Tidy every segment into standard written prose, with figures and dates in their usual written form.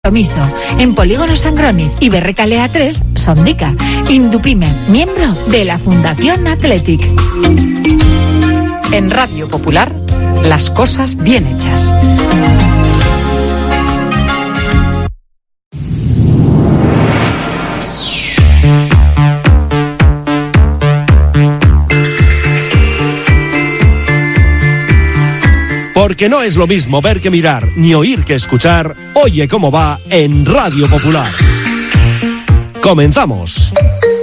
Compromiso. En Polígono Sangroniz y Berrecalea 3, Sondica. Indupime, miembro de la Fundación Athletic. En Radio Popular, las cosas bien hechas. Porque no es lo mismo ver que mirar, ni oír que escuchar. Oye cómo va en Radio Popular. Comenzamos.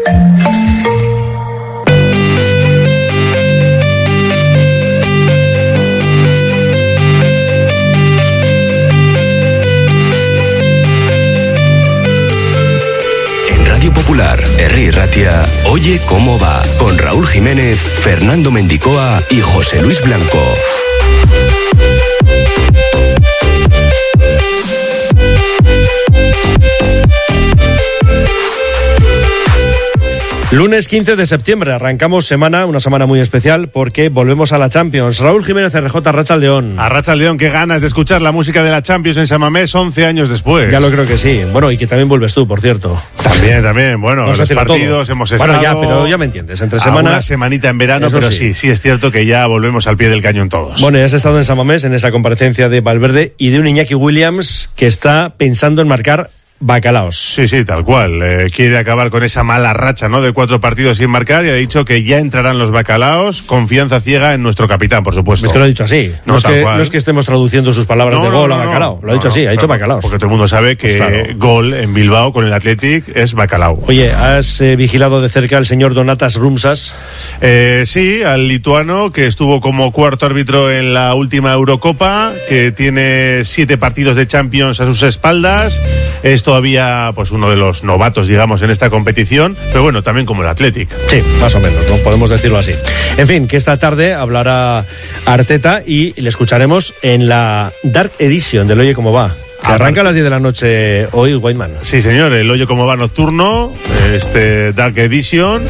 En Radio Popular, Herri Ratia, Oye cómo va, con Raúl Jiménez, Fernando Mendicoa y José Luis Blanco. Lunes 15 de septiembre, arrancamos semana, una semana muy especial porque volvemos a la Champions. Raúl Jiménez, RJ, Arratsaldeón. Arratsaldeón, qué ganas de escuchar la música de la Champions en San Mamés 11 años después. Ya lo creo que sí. Bueno, y que también vuelves tú, por cierto. También. Bueno, los partidos todo. Hemos estado... Bueno, ya, pero ya me entiendes, entre semana... Una semanita en verano, pero sí es cierto que ya volvemos al pie del cañón todos. Bueno, ya has estado en San Mamés, en esa comparecencia de Valverde y de un Iñaki Williams que está pensando en marcar bacalaos. Sí, tal cual. Quiere acabar con esa mala racha, ¿no?, de 4 partidos sin marcar, y ha dicho que ya entrarán los bacalaos. Confianza ciega en nuestro capitán, por supuesto. Es que lo ha dicho así. No es que estemos traduciendo sus palabras de gol a bacalao. Lo ha dicho así, ha dicho bacalaos. Porque todo el mundo sabe que pues claro, gol en Bilbao con el Athletic es bacalao. Oye, ¿has vigilado de cerca al señor Donatas Rumsas? Sí, al lituano, que estuvo como cuarto árbitro en la última Eurocopa, que tiene 7 partidos de Champions a sus espaldas. Es todavía pues uno de los novatos, digamos, en esta competición, pero bueno, también como el Athletic. Sí, más o menos, ¿no? Podemos decirlo así. En fin, que esta tarde hablará Arteta y le escucharemos en la Dark Edition del Oye cómo va. Que arranca a las 10 de la noche hoy, Whiteman. Sí, señor, el Oye cómo va nocturno, Dark Edition,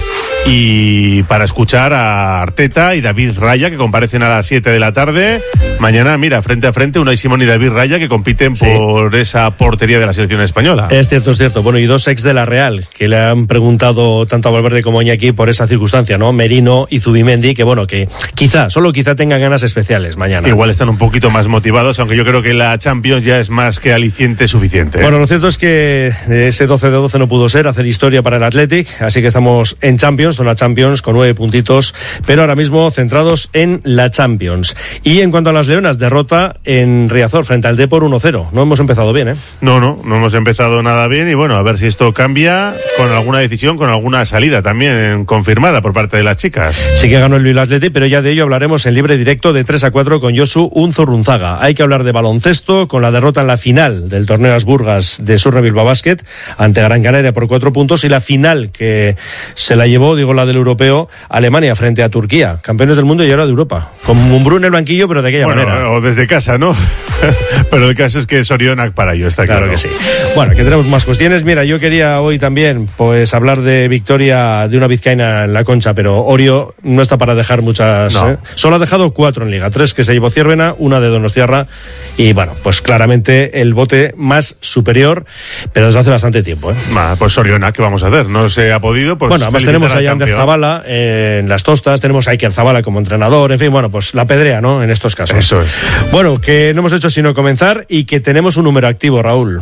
y para escuchar a Arteta y David Raya, que comparecen a las 7 de la tarde. Mañana, mira, frente a frente, Unai Simón y David Raya, que compiten por esa portería de la selección española. Es cierto. Bueno, y 2 ex de la Real, que le han preguntado tanto a Valverde como a Iñaki por esa circunstancia, ¿no? Merino y Zubimendi, que bueno, que solo quizá tengan ganas especiales mañana. Igual están un poquito más motivados, aunque yo creo que la Champions ya es más que aliciente suficiente. Bueno, lo cierto es que ese 12 de 12 no pudo ser, hacer historia para el Athletic, así que estamos en Champions, zona Champions, con 9 puntitos, pero ahora mismo centrados en la Champions. Y en cuanto a las Leonas, derrota en Riazor frente al Depor 1-0. No hemos empezado bien, ¿eh? No hemos empezado nada bien, y bueno, a ver si esto cambia con alguna decisión, con alguna salida también confirmada por parte de las chicas. Sí que ganó el Bilbao Athletic, pero ya de ello hablaremos en libre directo de 3-4 con Josu Unzorrunzaga. Hay que hablar de baloncesto, con la derrota en la final del torneo Asburgas de Surre Bilbao Basket ante Gran Canaria por 4 puntos, y la final que se la llevó, la del europeo, Alemania frente a Turquía, campeones del mundo y ahora de Europa, con Mumbrú en el banquillo, pero de aquella manera. O desde casa, ¿no? Pero el caso es que Sorionak para ello, está claro. Claro que sí. Bueno, que tenemos más cuestiones. Mira, yo quería hoy también pues hablar de victoria de una vizcaína en la Concha, pero Orio no está para dejar muchas. No. Solo ha dejado 4 en Liga, 3 que se llevó Ciervena, 1 de Donostiarra, y bueno, pues claramente el bote más superior, pero desde hace bastante tiempo, ¿eh? Pues Sorionak, ¿qué vamos a hacer? No se ha podido, pues. Bueno, además tenemos a Ander Zabala en las tostas, tenemos a Iker Zabala como entrenador, en fin, bueno, pues la pedrea, ¿no?, en estos casos. Eso es. Bueno, que no hemos hecho sino comenzar y que tenemos un número activo, Raúl.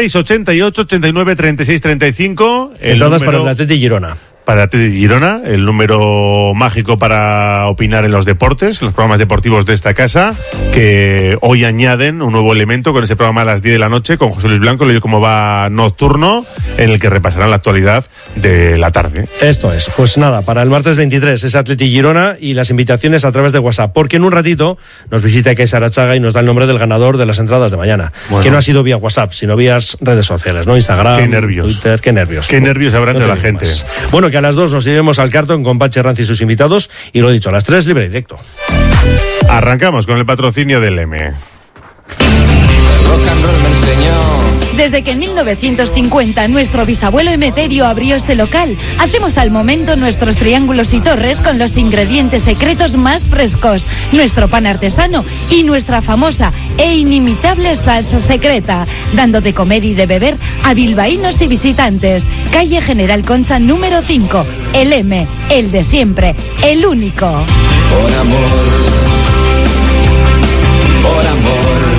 688 89 36 35. Entradas para el Athletic Girona. Para Athletic Girona, el número mágico para opinar en los deportes, en los programas deportivos de esta casa, que hoy añaden un nuevo elemento con ese programa a las 10 de la noche con José Luis Blanco, lo como va nocturno, en el que repasarán la actualidad de la tarde. Esto es, pues nada, para el martes 23 es Athletic Girona, y las invitaciones a través de WhatsApp, porque en un ratito nos visita Kaisa Arachaga y nos da el nombre del ganador de las entradas de mañana, que no ha sido vía WhatsApp, sino vía redes sociales, ¿no? Instagram, qué nervios. Twitter, qué nervios. Qué nervios habrán de la gente. Más. Bueno, que a las 2 nos iremos al Carton con Pachi Ranz y sus invitados, y lo dicho, a las 3 libre directo. Arrancamos con el patrocinio del M. De Desde que en 1950 nuestro bisabuelo Emeterio abrió este local, hacemos al momento nuestros triángulos y torres con los ingredientes secretos más frescos, nuestro pan artesano y nuestra famosa e inimitable salsa secreta, dando de comer y de beber a bilbaínos y visitantes. Calle General Concha número 5, el M, el de siempre, el único. Por amor, por amor.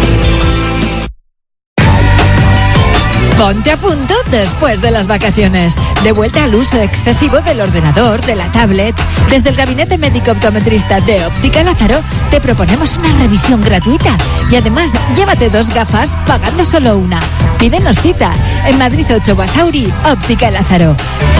Ponte a punto después de las vacaciones. De vuelta al uso excesivo del ordenador, de la tablet. Desde el Gabinete Médico Optometrista de Óptica Lázaro te proponemos una revisión gratuita. Y además, llévate 2 gafas pagando solo una. Pídenos cita en Madrid 8 Basauri, Óptica Lázaro.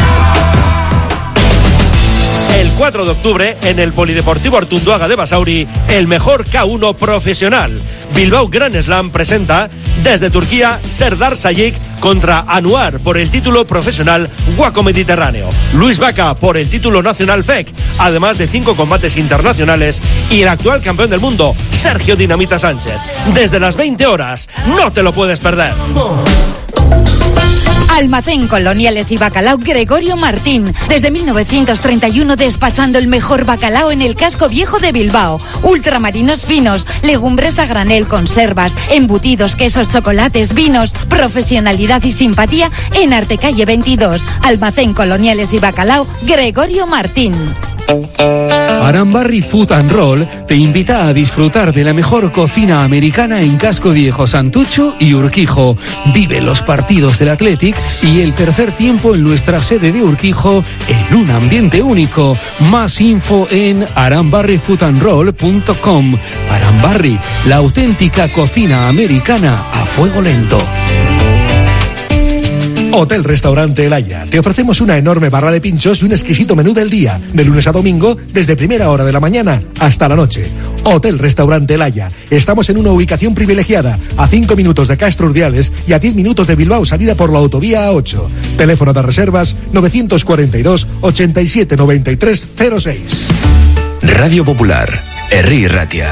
El 4 de octubre, en el Polideportivo Artunduaga de Basauri, el mejor K1 profesional. Bilbao Grand Slam presenta desde Turquía Serdar Sayık contra Anuar por el título profesional Waco Mediterráneo. Luis Vaca por el título nacional FEC, además de 5 combates internacionales, y el actual campeón del mundo, Sergio Dinamita Sánchez. Desde las 20 horas, no te lo puedes perder. Almacén Coloniales y Bacalao Gregorio Martín. Desde 1931 despachando el mejor bacalao en el casco viejo de Bilbao. Ultramarinos finos, legumbres a granel, conservas, embutidos, quesos, chocolates, vinos. Profesionalidad y simpatía en Artecalle 22. Almacén Coloniales y Bacalao Gregorio Martín. Arambarri Food and Roll te invita a disfrutar de la mejor cocina americana en Casco Viejo, Santucho y Urquijo. Vive los partidos del Athletic y el tercer tiempo en nuestra sede de Urquijo en un ambiente único. Más info en arambarrifoodandroll.com. Arambarri, la auténtica cocina americana a fuego lento. Hotel Restaurante El Haya. Te ofrecemos una enorme barra de pinchos y un exquisito menú del día, de lunes a domingo, desde primera hora de la mañana hasta la noche. Hotel Restaurante El Haya. Estamos en una ubicación privilegiada, a 5 minutos de Castro Urdiales y a 10 minutos de Bilbao, salida por la autovía A8. Teléfono de reservas 942 87 93 06. Radio Popular, Herri Ratia.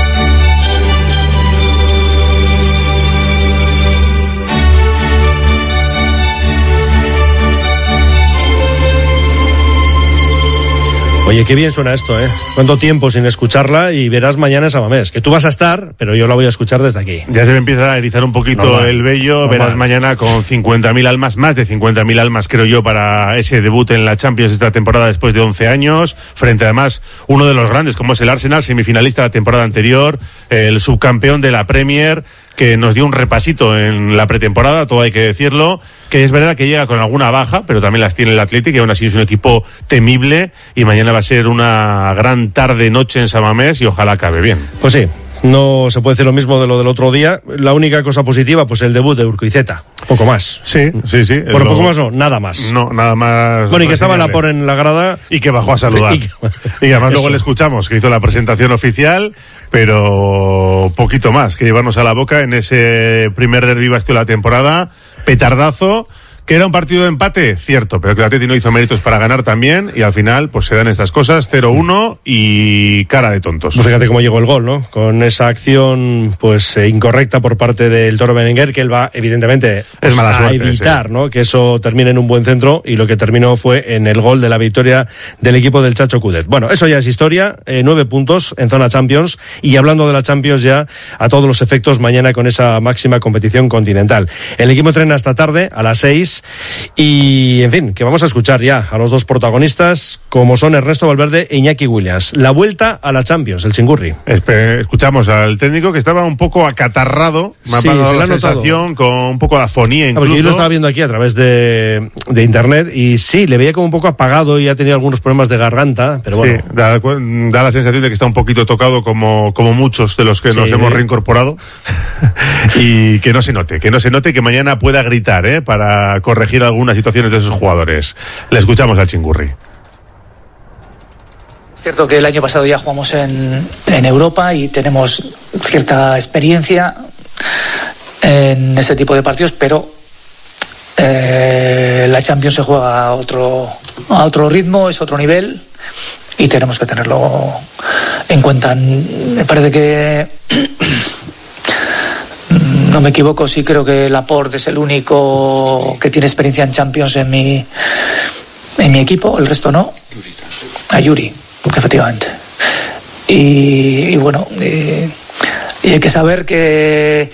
Oye, qué bien suena esto, ¿eh? Cuánto tiempo sin escucharla, y verás mañana en Samamés, que tú vas a estar, pero yo la voy a escuchar desde aquí. Ya se me empieza a erizar un poquito el vello. Verás mañana con 50.000 almas, más de 50.000 almas creo yo, para ese debut en la Champions esta temporada después de 11 años, frente además uno de los grandes como es el Arsenal, semifinalista de la temporada anterior, el subcampeón de la Premier, que nos dio un repasito en la pretemporada, todo hay que decirlo, que es verdad que llega con alguna baja, pero también las tiene el Athletic, y aún así es un equipo temible, y mañana va a ser una gran tarde-noche en Samamés, y ojalá acabe bien. Pues sí, no se puede decir lo mismo de lo del otro día. La única cosa positiva, pues el debut de Urquizueta, poco más. Sí. Bueno, poco más no, nada más. No, nada más. Bueno, y que estaba Lapor en la grada. Y que bajó a saludar. Y además luego le escuchamos, que hizo la presentación oficial, pero poquito más que llevarnos a la boca en ese primer derbi vasco de la temporada. Petardazo, que era un partido de empate, cierto, pero que el Atleti no hizo méritos para ganar también, y al final pues se dan estas cosas, 0-1 y cara de tontos. Pues fíjate cómo llegó el gol, ¿no? Con esa acción pues incorrecta por parte del Toro Berenguer, que él va evidentemente es mala suerte, evitar, sí, ¿no? Que eso termine en un buen centro, y lo que terminó fue en el gol de la victoria del equipo del Chacho Coudet. Bueno, eso ya es historia, 9 puntos en zona Champions, y hablando de la Champions ya a todos los efectos mañana con esa máxima competición continental. El equipo entrena hasta tarde, a las 6, y en fin, que vamos a escuchar ya a los dos protagonistas, como son Ernesto Valverde e Iñaki Williams. La vuelta a la Champions, el Chingurri. Escuchamos al técnico, que estaba un poco acatarrado, me ha dado la sensación, con un poco de afonía incluso. Porque yo lo estaba viendo aquí a través de internet, y sí, le veía como un poco apagado y ha tenido algunos problemas de garganta, pero bueno. Sí, da la sensación de que está un poquito tocado, como muchos de los que nos hemos reincorporado, y que no se note, que mañana pueda gritar, para corregir algunas situaciones de esos jugadores. Le escuchamos al Chingurri. Es cierto que el año pasado ya jugamos en Europa y tenemos cierta experiencia en ese tipo de partidos, pero la Champions se juega a otro ritmo, es otro nivel, y tenemos que tenerlo en cuenta. Me parece que no me equivoco, sí creo que Laporte es el único que tiene experiencia en Champions en mi equipo, el resto no. A Yuri, efectivamente. Y bueno, y hay que saber que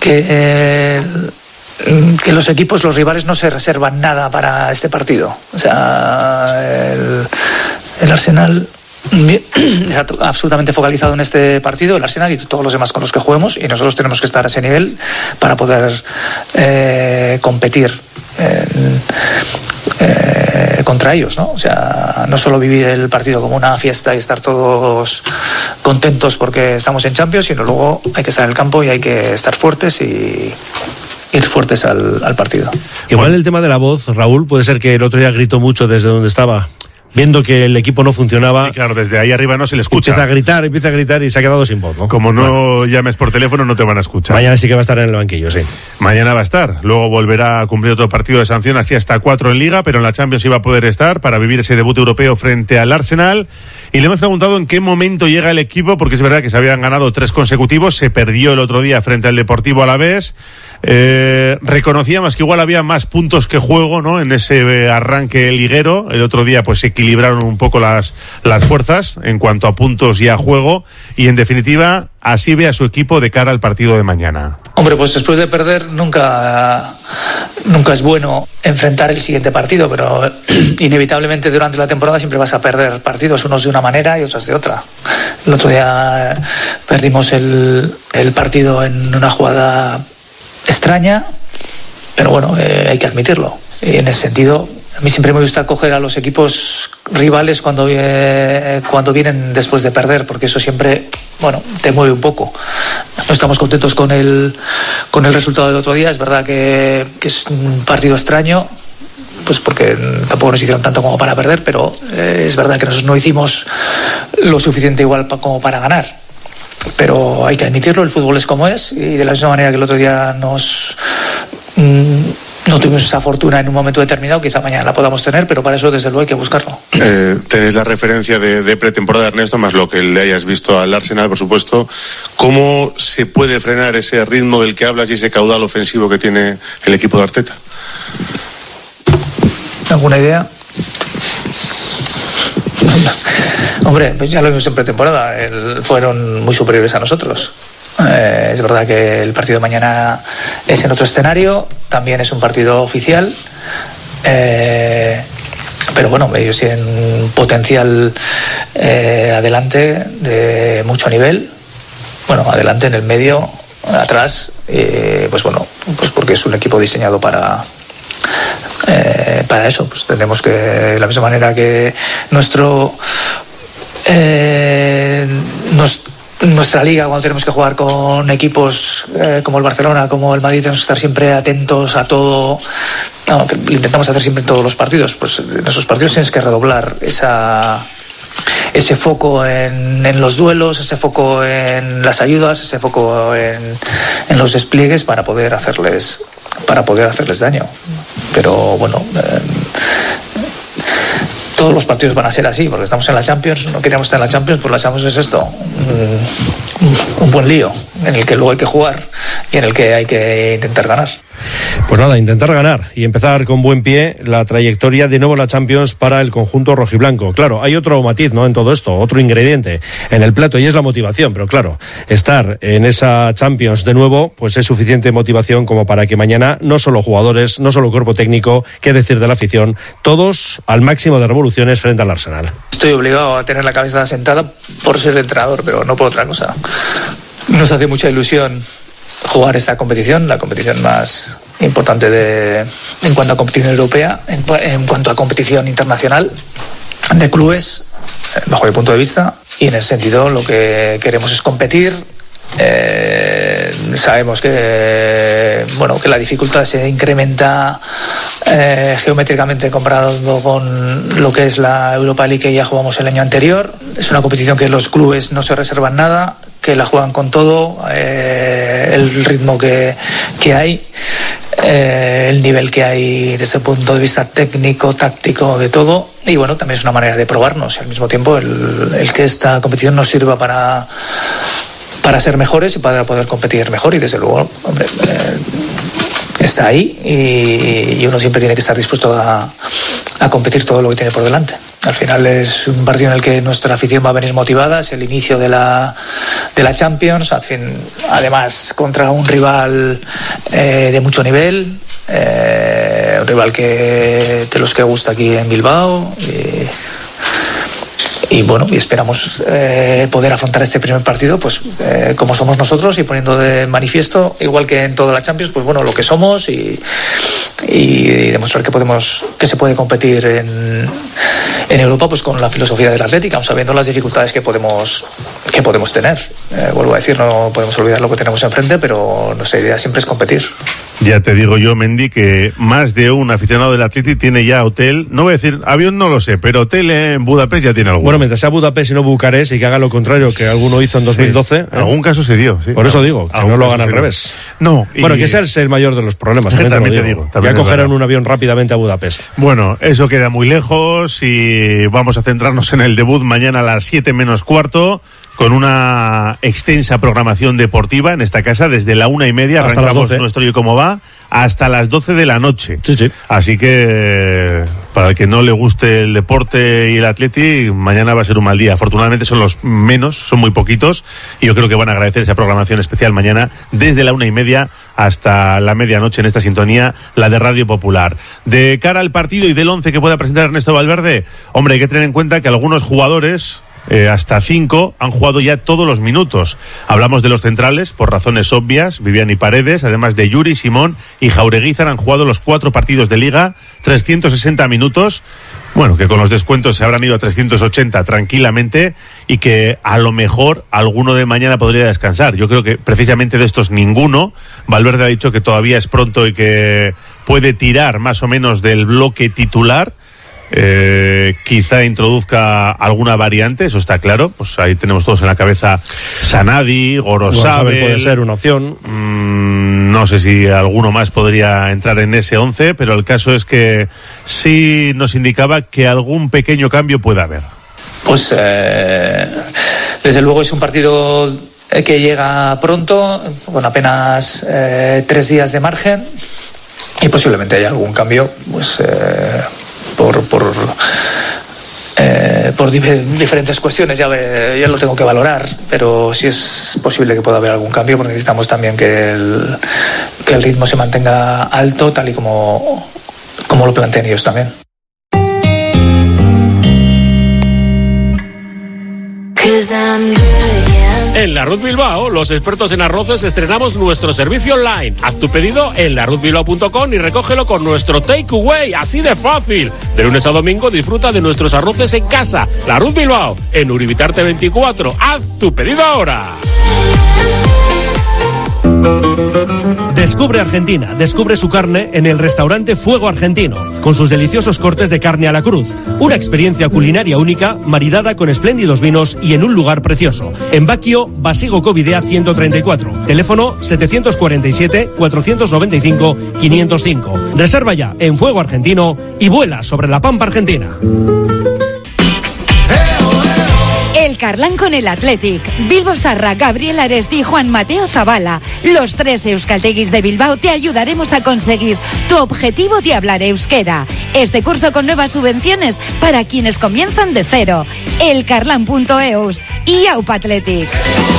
los equipos, los rivales no se reservan nada para este partido. O sea, el Arsenal está absolutamente focalizado en este partido, el Arsenal y todos los demás con los que juguemos, y nosotros tenemos que estar a ese nivel para poder competir contra ellos, ¿no? O sea, no solo vivir el partido como una fiesta y estar todos contentos porque estamos en Champions, sino luego hay que estar en el campo y hay que estar fuertes y ir fuertes al partido. Igual el tema de la voz, Raúl, puede ser que el otro día gritó mucho desde donde estaba, viendo que el equipo no funcionaba. Y claro, desde ahí arriba no se le escucha. Empieza a gritar y se ha quedado sin voz, ¿no? Como no llames por teléfono, no te van a escuchar. Mañana sí que va a estar en el banquillo, sí. Mañana va a estar. Luego volverá a cumplir otro partido de sanción, así hasta 4 en Liga, pero en la Champions iba a poder estar para vivir ese debut europeo frente al Arsenal. Y le hemos preguntado en qué momento llega el equipo, porque es verdad que se habían ganado 3 consecutivos, se perdió el otro día frente al Deportivo Alavés. Reconocíamos que igual había más puntos que juego, ¿no? En ese arranque liguero. El otro día pues se equilibraron un poco las fuerzas en cuanto a puntos y a juego, y en definitiva así ve a su equipo de cara al partido de mañana. Hombre, pues después de perder nunca es bueno enfrentar el siguiente partido, pero inevitablemente durante la temporada siempre vas a perder partidos, unos de una manera y otros de otra. El otro día perdimos el partido en una jugada extraña, pero bueno, hay que admitirlo. Y en ese sentido, a mí siempre me gusta coger a los equipos rivales cuando vienen después de perder, porque eso siempre, bueno, te mueve un poco. No estamos contentos con el resultado del otro día. Es verdad que es un partido extraño, pues porque tampoco nos hicieron tanto como para perder, pero es verdad que nosotros no hicimos lo suficiente igual como para ganar. Pero hay que admitirlo, el fútbol es como es, y de la misma manera que el otro día no tuvimos esa fortuna en un momento determinado, quizá mañana la podamos tener, pero para eso desde luego hay que buscarlo. Tenéis la referencia de pretemporada, Ernesto, más lo que le hayas visto al Arsenal, por supuesto. ¿Cómo se puede frenar ese ritmo del que hablas y ese caudal ofensivo que tiene el equipo de Arteta? ¿Alguna idea? Hombre, pues ya lo vimos en pretemporada, fueron muy superiores a nosotros. Es verdad que el partido de mañana es en otro escenario, también es un partido oficial, pero bueno, ellos tienen un potencial adelante de mucho nivel, bueno, adelante, en el medio, atrás, pues bueno, pues porque es un equipo diseñado para eso. Pues tenemos que, de la misma manera que nuestra liga, cuando tenemos que jugar con equipos como el Barcelona, como el Madrid, tenemos que estar siempre atentos a todo, que lo intentamos hacer siempre en todos los partidos. Pues en esos partidos tienes que redoblar ese foco en los duelos, ese foco en las ayudas, ese foco en los despliegues para poder hacerles daño. Pero bueno, todos los partidos van a ser así, porque estamos en la Champions, no queríamos estar en la Champions, pues la Champions es esto, un buen lío, en el que luego hay que jugar y en el que hay que intentar ganar. Pues nada, intentar ganar y empezar con buen pie la trayectoria de nuevo en la Champions para el conjunto rojiblanco. Claro, hay otro matiz, ¿no?, en todo esto, otro ingrediente en el plato, y es la motivación, pero claro, estar en esa Champions de nuevo, pues es suficiente motivación como para que mañana no solo jugadores, no solo cuerpo técnico, qué decir de la afición, todos al máximo de revoluciones frente al Arsenal. Estoy obligado a tener la cabeza sentada por ser el entrenador, pero no por otra cosa. Nos hace mucha ilusión jugar esta competición, la competición más importante en cuanto a competición europea, en cuanto a competición internacional de clubes, bajo mi punto de vista, y en ese sentido lo que queremos es competir. Sabemos que la dificultad se incrementa geométricamente comparado con lo que es la Europa League que ya jugamos el año anterior. Es una competición que los clubes no se reservan nada, que la juegan con todo, el ritmo que hay, el nivel que hay desde el punto de vista técnico, táctico, de todo. Y bueno, también es una manera de probarnos y al mismo tiempo el que esta competición nos sirva para para ser mejores y para poder competir mejor, y desde luego, hombre, está ahí y uno siempre tiene que estar dispuesto a competir todo lo que tiene por delante. Al final es un partido en el que nuestra afición va a venir motivada, es el inicio de la Champions, además contra un rival de mucho nivel, un rival de los que gusta aquí en Bilbao, y bueno, y esperamos poder afrontar este primer partido pues como somos nosotros, y poniendo de manifiesto, igual que en toda la Champions, pues bueno, lo que somos, y demostrar que se puede competir en Europa pues con la filosofía del Athletic, aun sabiendo las dificultades que podemos tener. Vuelvo a decir, no podemos olvidar lo que tenemos enfrente, pero nuestra idea siempre es competir. Ya te digo yo, Mendy, que más de un aficionado del Athletic tiene ya hotel, no voy a decir avión, no lo sé, pero hotel en Budapest ya tiene alguno. Bueno, mientras sea Budapest y no Bucarest, y que haga lo contrario que alguno hizo en 2012. Sí. En algún caso se dio, sí. Por eso digo, que no lo hagan al revés. No. Bueno, que ese es el mayor de los problemas, también te digo. Ya cogerán un avión rápidamente a Budapest. Bueno, eso queda muy lejos y vamos a centrarnos en el debut mañana a las 7 menos cuarto, con una extensa programación deportiva en esta casa. Desde la 1:30 arrancamos nuestro Oye Cómo Va hasta las 12 de la noche. Sí. Así que para el que no le guste el deporte y el Athletic, mañana va a ser un mal día. Afortunadamente son los menos, son muy poquitos, y yo creo que van a agradecer esa programación especial mañana desde la 1:30 hasta la medianoche en esta sintonía, la de Radio Popular. De cara al partido y del 11 que pueda presentar Ernesto Valverde, hombre, hay que tener en cuenta que algunos jugadores, hasta 5, han jugado ya todos los minutos. Hablamos de los centrales, por razones obvias, Vivian y Paredes, además de Yuri, Simón y Jaureguizar, han jugado los 4 partidos de Liga, 360 minutos, bueno, que con los descuentos se habrán ido a 380 tranquilamente, y que a lo mejor alguno de mañana podría descansar. Yo creo que precisamente de estos ninguno. Valverde ha dicho que todavía es pronto y que puede tirar más o menos del bloque titular. Quizá introduzca alguna variante, eso está claro. Pues ahí tenemos todos en la cabeza Sanadi, Gorosabel, puede ser una opción. No sé si alguno más podría entrar en ese 11, pero el caso es que sí nos indicaba que algún pequeño cambio puede haber. Pues desde luego es un partido que llega pronto, con apenas 3 días de margen, y posiblemente haya algún cambio, pues por diferentes cuestiones, ya lo tengo que valorar, pero sí es posible que pueda haber algún cambio, porque necesitamos también que el ritmo se mantenga alto, tal y como lo plantean ellos también. En La Ruz Bilbao, los expertos en arroces, estrenamos nuestro servicio online. Haz tu pedido en laruzbilbao.com y recógelo con nuestro takeaway, así de fácil. De lunes a domingo disfruta de nuestros arroces en casa. La Ruz Bilbao, en Uribitarte 24. Haz tu pedido ahora. Descubre Argentina, descubre su carne en el restaurante Fuego Argentino, con sus deliciosos cortes de carne a la cruz. Una experiencia culinaria única, maridada con espléndidos vinos y en un lugar precioso. En Baquio, Basigo Covidea 134. Teléfono 747-495-505. Reserva ya en Fuego Argentino y vuela sobre la pampa argentina. El Carlán con el Athletic. Bilbo Sarra, Gabriel Aresti y Juan Mateo Zabala. Los 3 euskalteguis de Bilbao te ayudaremos a conseguir tu objetivo de hablar euskera. Este curso con nuevas subvenciones para quienes comienzan de cero. Elcarlán.eus y Aupa Athletic.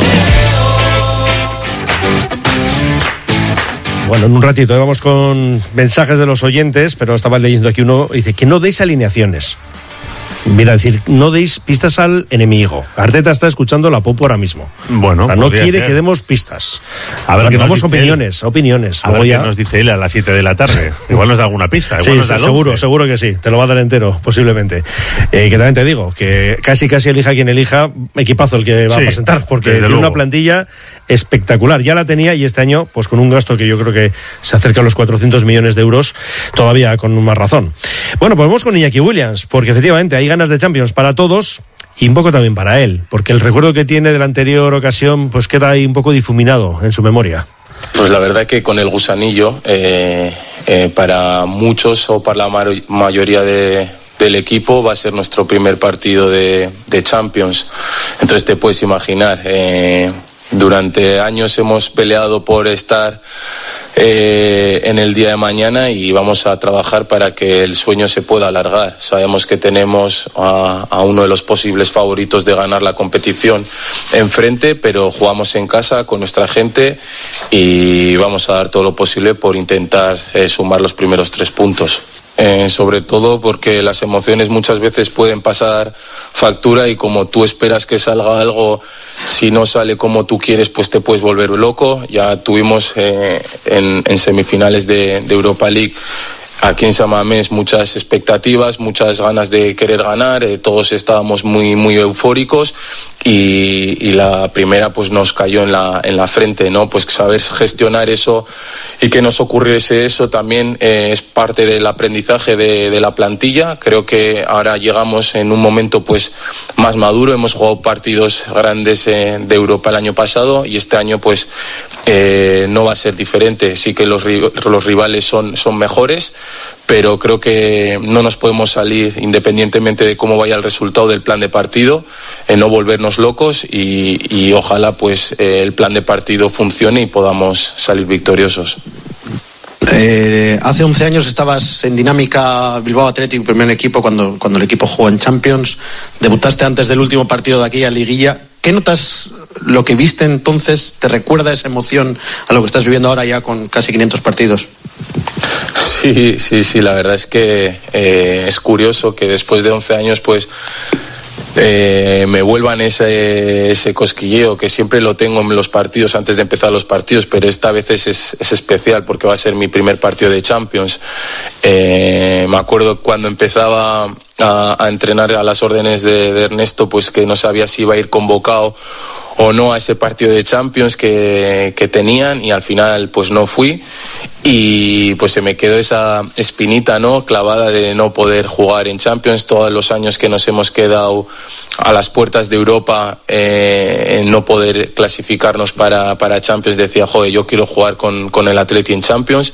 Bueno, en un ratito vamos con mensajes de los oyentes, pero estaba leyendo aquí uno, dice que no deis alineaciones. Mira, decir, no deis pistas al enemigo. Arteta está escuchando la Popo ahora mismo. Bueno, o sea, no quiere que demos pistas. A ver, que damos opiniones. A ver qué nos dice él a las 7 de la tarde. Igual nos da alguna pista. Igual nos da seguro que sí. Te lo va a dar entero, posiblemente. Que también te digo, que casi elija quien elija, equipazo el que va a presentar, porque tiene una plantilla espectacular. Ya la tenía, y este año, pues con un gasto que yo creo que se acerca a los 400 millones de euros, todavía con más razón. Bueno, pues vamos con Iñaki Williams, porque efectivamente hay ganas de Champions para todos y un poco también para él, porque el recuerdo que tiene de la anterior ocasión pues queda ahí un poco difuminado en su memoria. Pues la verdad que con el gusanillo, para muchos o para la mayoría del equipo va a ser nuestro primer partido de Champions. Entonces te puedes imaginar, durante años hemos peleado por estar en el día de mañana y vamos a trabajar para que el sueño se pueda alargar. Sabemos que tenemos a uno de los posibles favoritos de ganar la competición enfrente, pero jugamos en casa con nuestra gente y vamos a dar todo lo posible por intentar sumar los primeros 3 puntos. Sobre todo porque las emociones muchas veces pueden pasar factura y como tú esperas que salga algo, si no sale como tú quieres, pues te puedes volver loco. Ya tuvimos en semifinales de Europa League aquí en San Mamés muchas expectativas, muchas ganas de querer ganar, todos estábamos muy eufóricos y la primera pues nos cayó en la frente, ¿no? Pues saber gestionar eso y que nos ocurriese eso también es parte del aprendizaje de la plantilla. Creo que ahora llegamos en un momento pues más maduro, hemos jugado partidos grandes de Europa el año pasado y este año pues no va a ser diferente. Sí que los rivales son mejores, pero creo que no nos podemos salir, independientemente de cómo vaya el resultado del plan de partido, no volvernos locos y ojalá pues el plan de partido funcione y podamos salir victoriosos. Hace 11 años estabas en Dinámica Bilbao Athletic, primer equipo, cuando el equipo jugó en Champions. Debutaste antes del último partido de aquella liguilla. ¿Qué notas lo que viste entonces? ¿Te recuerda esa emoción a lo que estás viviendo ahora ya con casi 500 partidos? Sí, la verdad es que es curioso que después de 11 años pues me vuelvan ese cosquilleo que siempre lo tengo en los partidos antes de empezar los partidos, pero esta vez es especial porque va a ser mi primer partido de Champions. Me acuerdo cuando empezaba a entrenar a las órdenes de Ernesto, pues que no sabía si iba a ir convocado o no a ese partido de Champions que tenían y al final pues no fui y pues se me quedó esa espinita, ¿no?, clavada de no poder jugar en Champions. Todos los años que nos hemos quedado a las puertas de Europa en no poder clasificarnos para Champions, decía, joder, yo quiero jugar con el Atleti en Champions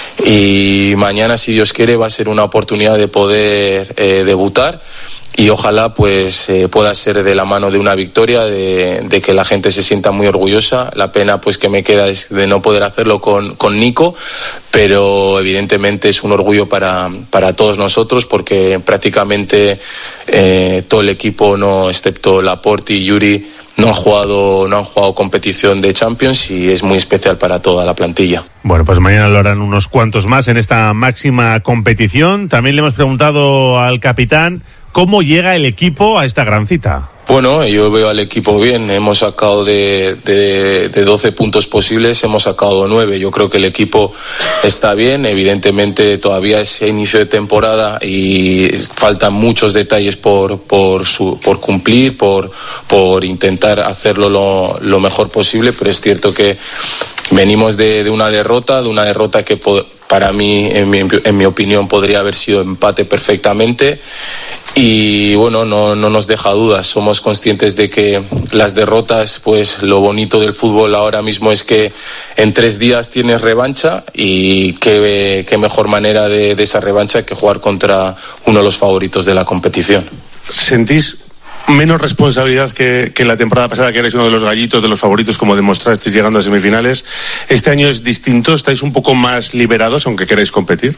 y mañana, si Dios quiere, va a ser una oportunidad de poder debutar y ojalá pues pueda ser de la mano de una victoria, de que la gente se sienta muy orgullosa. La pena pues que me queda es de no poder hacerlo con Nico, pero evidentemente es un orgullo para todos nosotros porque prácticamente todo el equipo, no excepto Laporte y Yuri, no han jugado competición de Champions y es muy especial para toda la plantilla. Bueno, pues mañana lo harán unos cuantos más en esta máxima competición. También le hemos preguntado al capitán cómo llega el equipo a esta gran cita. Bueno, yo veo al equipo bien. Hemos sacado de 12 puntos posibles, hemos sacado 9. Yo creo que el equipo está bien. Evidentemente todavía es inicio de temporada y faltan muchos detalles por cumplir, por intentar hacerlo lo mejor posible, pero es cierto que venimos de una derrota que para mí, en mi opinión, podría haber sido empate perfectamente. Y bueno, no nos deja dudas. Somos conscientes de que las derrotas, pues lo bonito del fútbol ahora mismo es que en 3 días tienes revancha y qué mejor manera de esa revancha que jugar contra uno de los favoritos de la competición. ¿Sentís menos responsabilidad que la temporada pasada, que erais uno de los gallitos, de los favoritos, como demostrasteis llegando a semifinales? ¿Este año es distinto? ¿Estáis un poco más liberados, aunque queráis competir?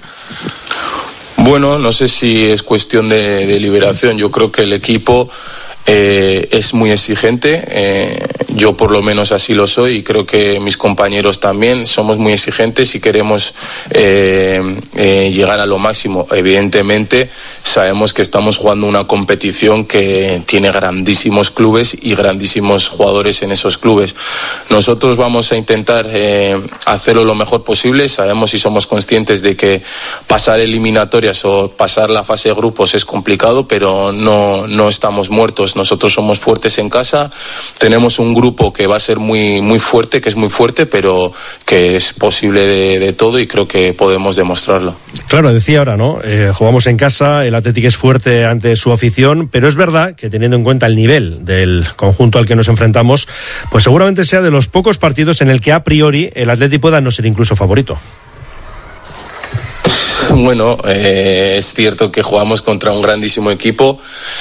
Bueno, no sé si es cuestión de liberación. Yo creo que el equipo es muy exigente. Yo por lo menos así lo soy y creo que mis compañeros también somos muy exigentes y queremos llegar a lo máximo. Evidentemente sabemos que estamos jugando una competición que tiene grandísimos clubes y grandísimos jugadores en esos clubes. Nosotros vamos a intentar hacerlo lo mejor posible. Sabemos y somos conscientes de que pasar eliminatorias o pasar la fase de grupos es complicado, pero no estamos muertos. Nosotros somos fuertes en casa, tenemos un grupo que va a ser muy fuerte, que es muy fuerte, pero que es posible de todo y creo que podemos demostrarlo. Claro, decía ahora, ¿no? Jugamos en casa, el Athletic es fuerte ante su afición, pero es verdad que teniendo en cuenta el nivel del conjunto al que nos enfrentamos, pues seguramente sea de los pocos partidos en el que a priori el Athletic pueda no ser incluso favorito. Bueno, es cierto que jugamos contra un grandísimo equipo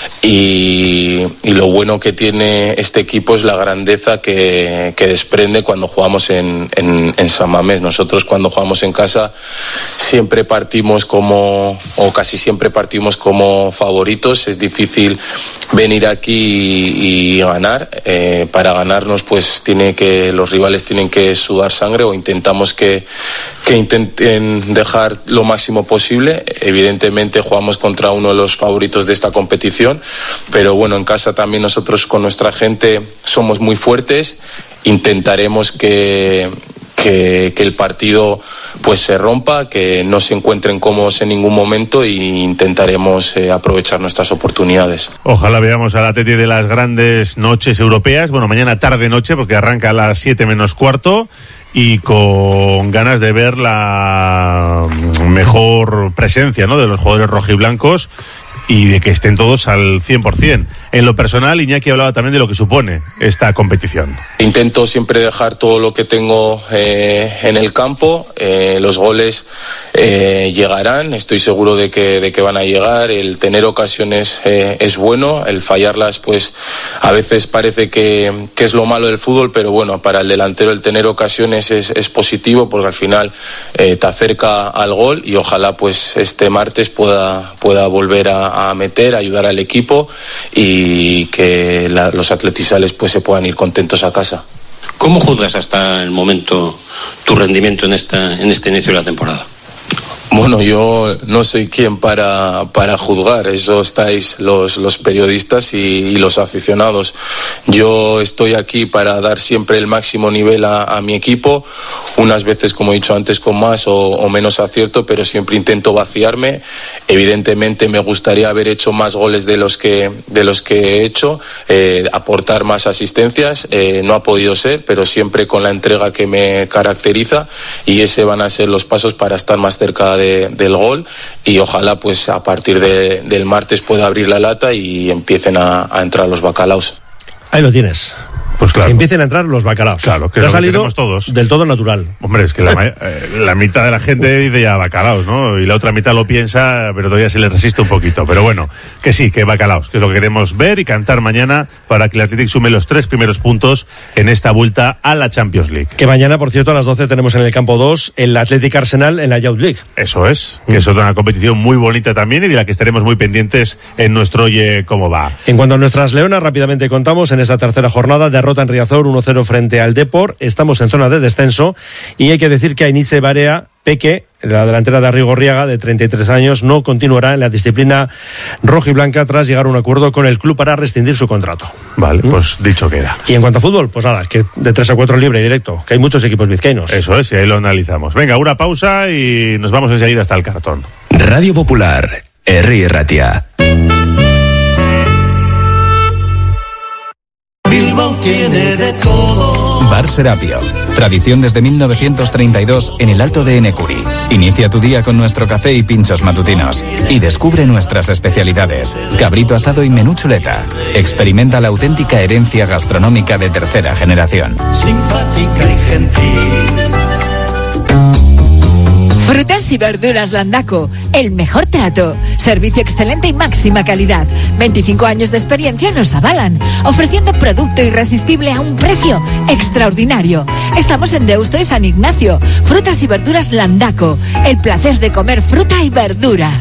y lo bueno que tiene este equipo es la grandeza que desprende cuando jugamos en San Mamés. Nosotros cuando jugamos en casa siempre partimos casi siempre partimos como favoritos. Es difícil venir aquí y ganar. Para ganarnos pues los rivales tienen que sudar sangre, o intentamos que intenten dejar lo máximo posible. Evidentemente jugamos contra uno de los favoritos de esta competición, pero bueno, en casa también nosotros con nuestra gente somos muy fuertes. Intentaremos que el partido pues se rompa, que no se encuentren cómodos en ningún momento, e intentaremos aprovechar nuestras oportunidades. Ojalá veamos al Atleti de las grandes noches europeas, bueno, mañana tarde-noche, porque arranca a las 7 menos cuarto, y con ganas de ver la mejor presencia, ¿no?, de los jugadores rojiblancos y de que estén todos al 100%. En lo personal, Iñaki hablaba también de lo que supone esta competición. Intento siempre dejar todo lo que tengo en el campo. Los goles llegarán, estoy seguro de que van a llegar. El tener ocasiones es bueno, el fallarlas pues a veces parece que es lo malo del fútbol, pero bueno, para el delantero el tener ocasiones es positivo, porque al final te acerca al gol, y ojalá pues este martes pueda volver a meter, ayudar al equipo, y que los atletizales pues se puedan ir contentos a casa. ¿Cómo juzgas hasta el momento tu rendimiento en este inicio de la temporada? Bueno, yo no soy quien para juzgar, eso estáis los periodistas y los aficionados. Yo estoy aquí para dar siempre el máximo nivel a mi equipo, unas veces, como he dicho antes, con más o menos acierto, pero siempre intento vaciarme. Evidentemente me gustaría haber hecho más goles de los que he hecho, aportar más asistencias, no ha podido ser, pero siempre con la entrega que me caracteriza, y ese van a ser los pasos para estar más cerca del gol, y ojalá pues a partir del martes pueda abrir la lata y empiecen a entrar los bacalaos. Ahí lo tienes. Pues claro. Empiecen a entrar los bacalaos. Claro, que ha lo salido todos. Del todo natural. Hombre, es que la mitad de la gente dice ya bacalaos, ¿no? Y la otra mitad lo piensa, pero todavía se le resiste un poquito. Pero bueno, que sí, que bacalaos, que es lo que queremos ver y cantar mañana, para que el Athletic sume los 3 primeros puntos en esta vuelta a la Champions League. Que mañana, por cierto, a las 12 tenemos en el campo 2 el Athletic Arsenal en la Youth League. Eso es, que es otra competición muy bonita también, y de la que estaremos muy pendientes en nuestro Oye Cómo Va. En cuanto a nuestras leonas, rápidamente contamos en esta tercera jornada: derrota en Riazor 1-0 frente al Depor. Estamos en zona de descenso, y hay que decir que Ainice Barea Peque, la delantera de Arrigorriaga, de 33 años, no continuará en la disciplina rojiblanca tras llegar a un acuerdo con el club para rescindir su contrato. Vale, pues dicho queda. Y en cuanto a fútbol, pues nada, que de 3 a 4 libre y directo, que hay muchos equipos vizcaínos. Eso es, y ahí lo analizamos. Venga, una pausa y nos vamos enseguida hasta el cartón. Radio Popular, Herri Ratia. Bilbao tiene de todo. Bar Serapio. Tradición desde 1932 en el Alto de Enecuri. Inicia tu día con nuestro café y pinchos matutinos. Y descubre nuestras especialidades. Cabrito asado y menú chuleta. Experimenta la auténtica herencia gastronómica de tercera generación. Simpática y gentil. Frutas y verduras Landaco, el mejor trato, servicio excelente y máxima calidad. 25 años de experiencia nos avalan, ofreciendo producto irresistible a un precio extraordinario. Estamos en Deusto y San Ignacio. Frutas y verduras Landaco, el placer de comer fruta y verdura.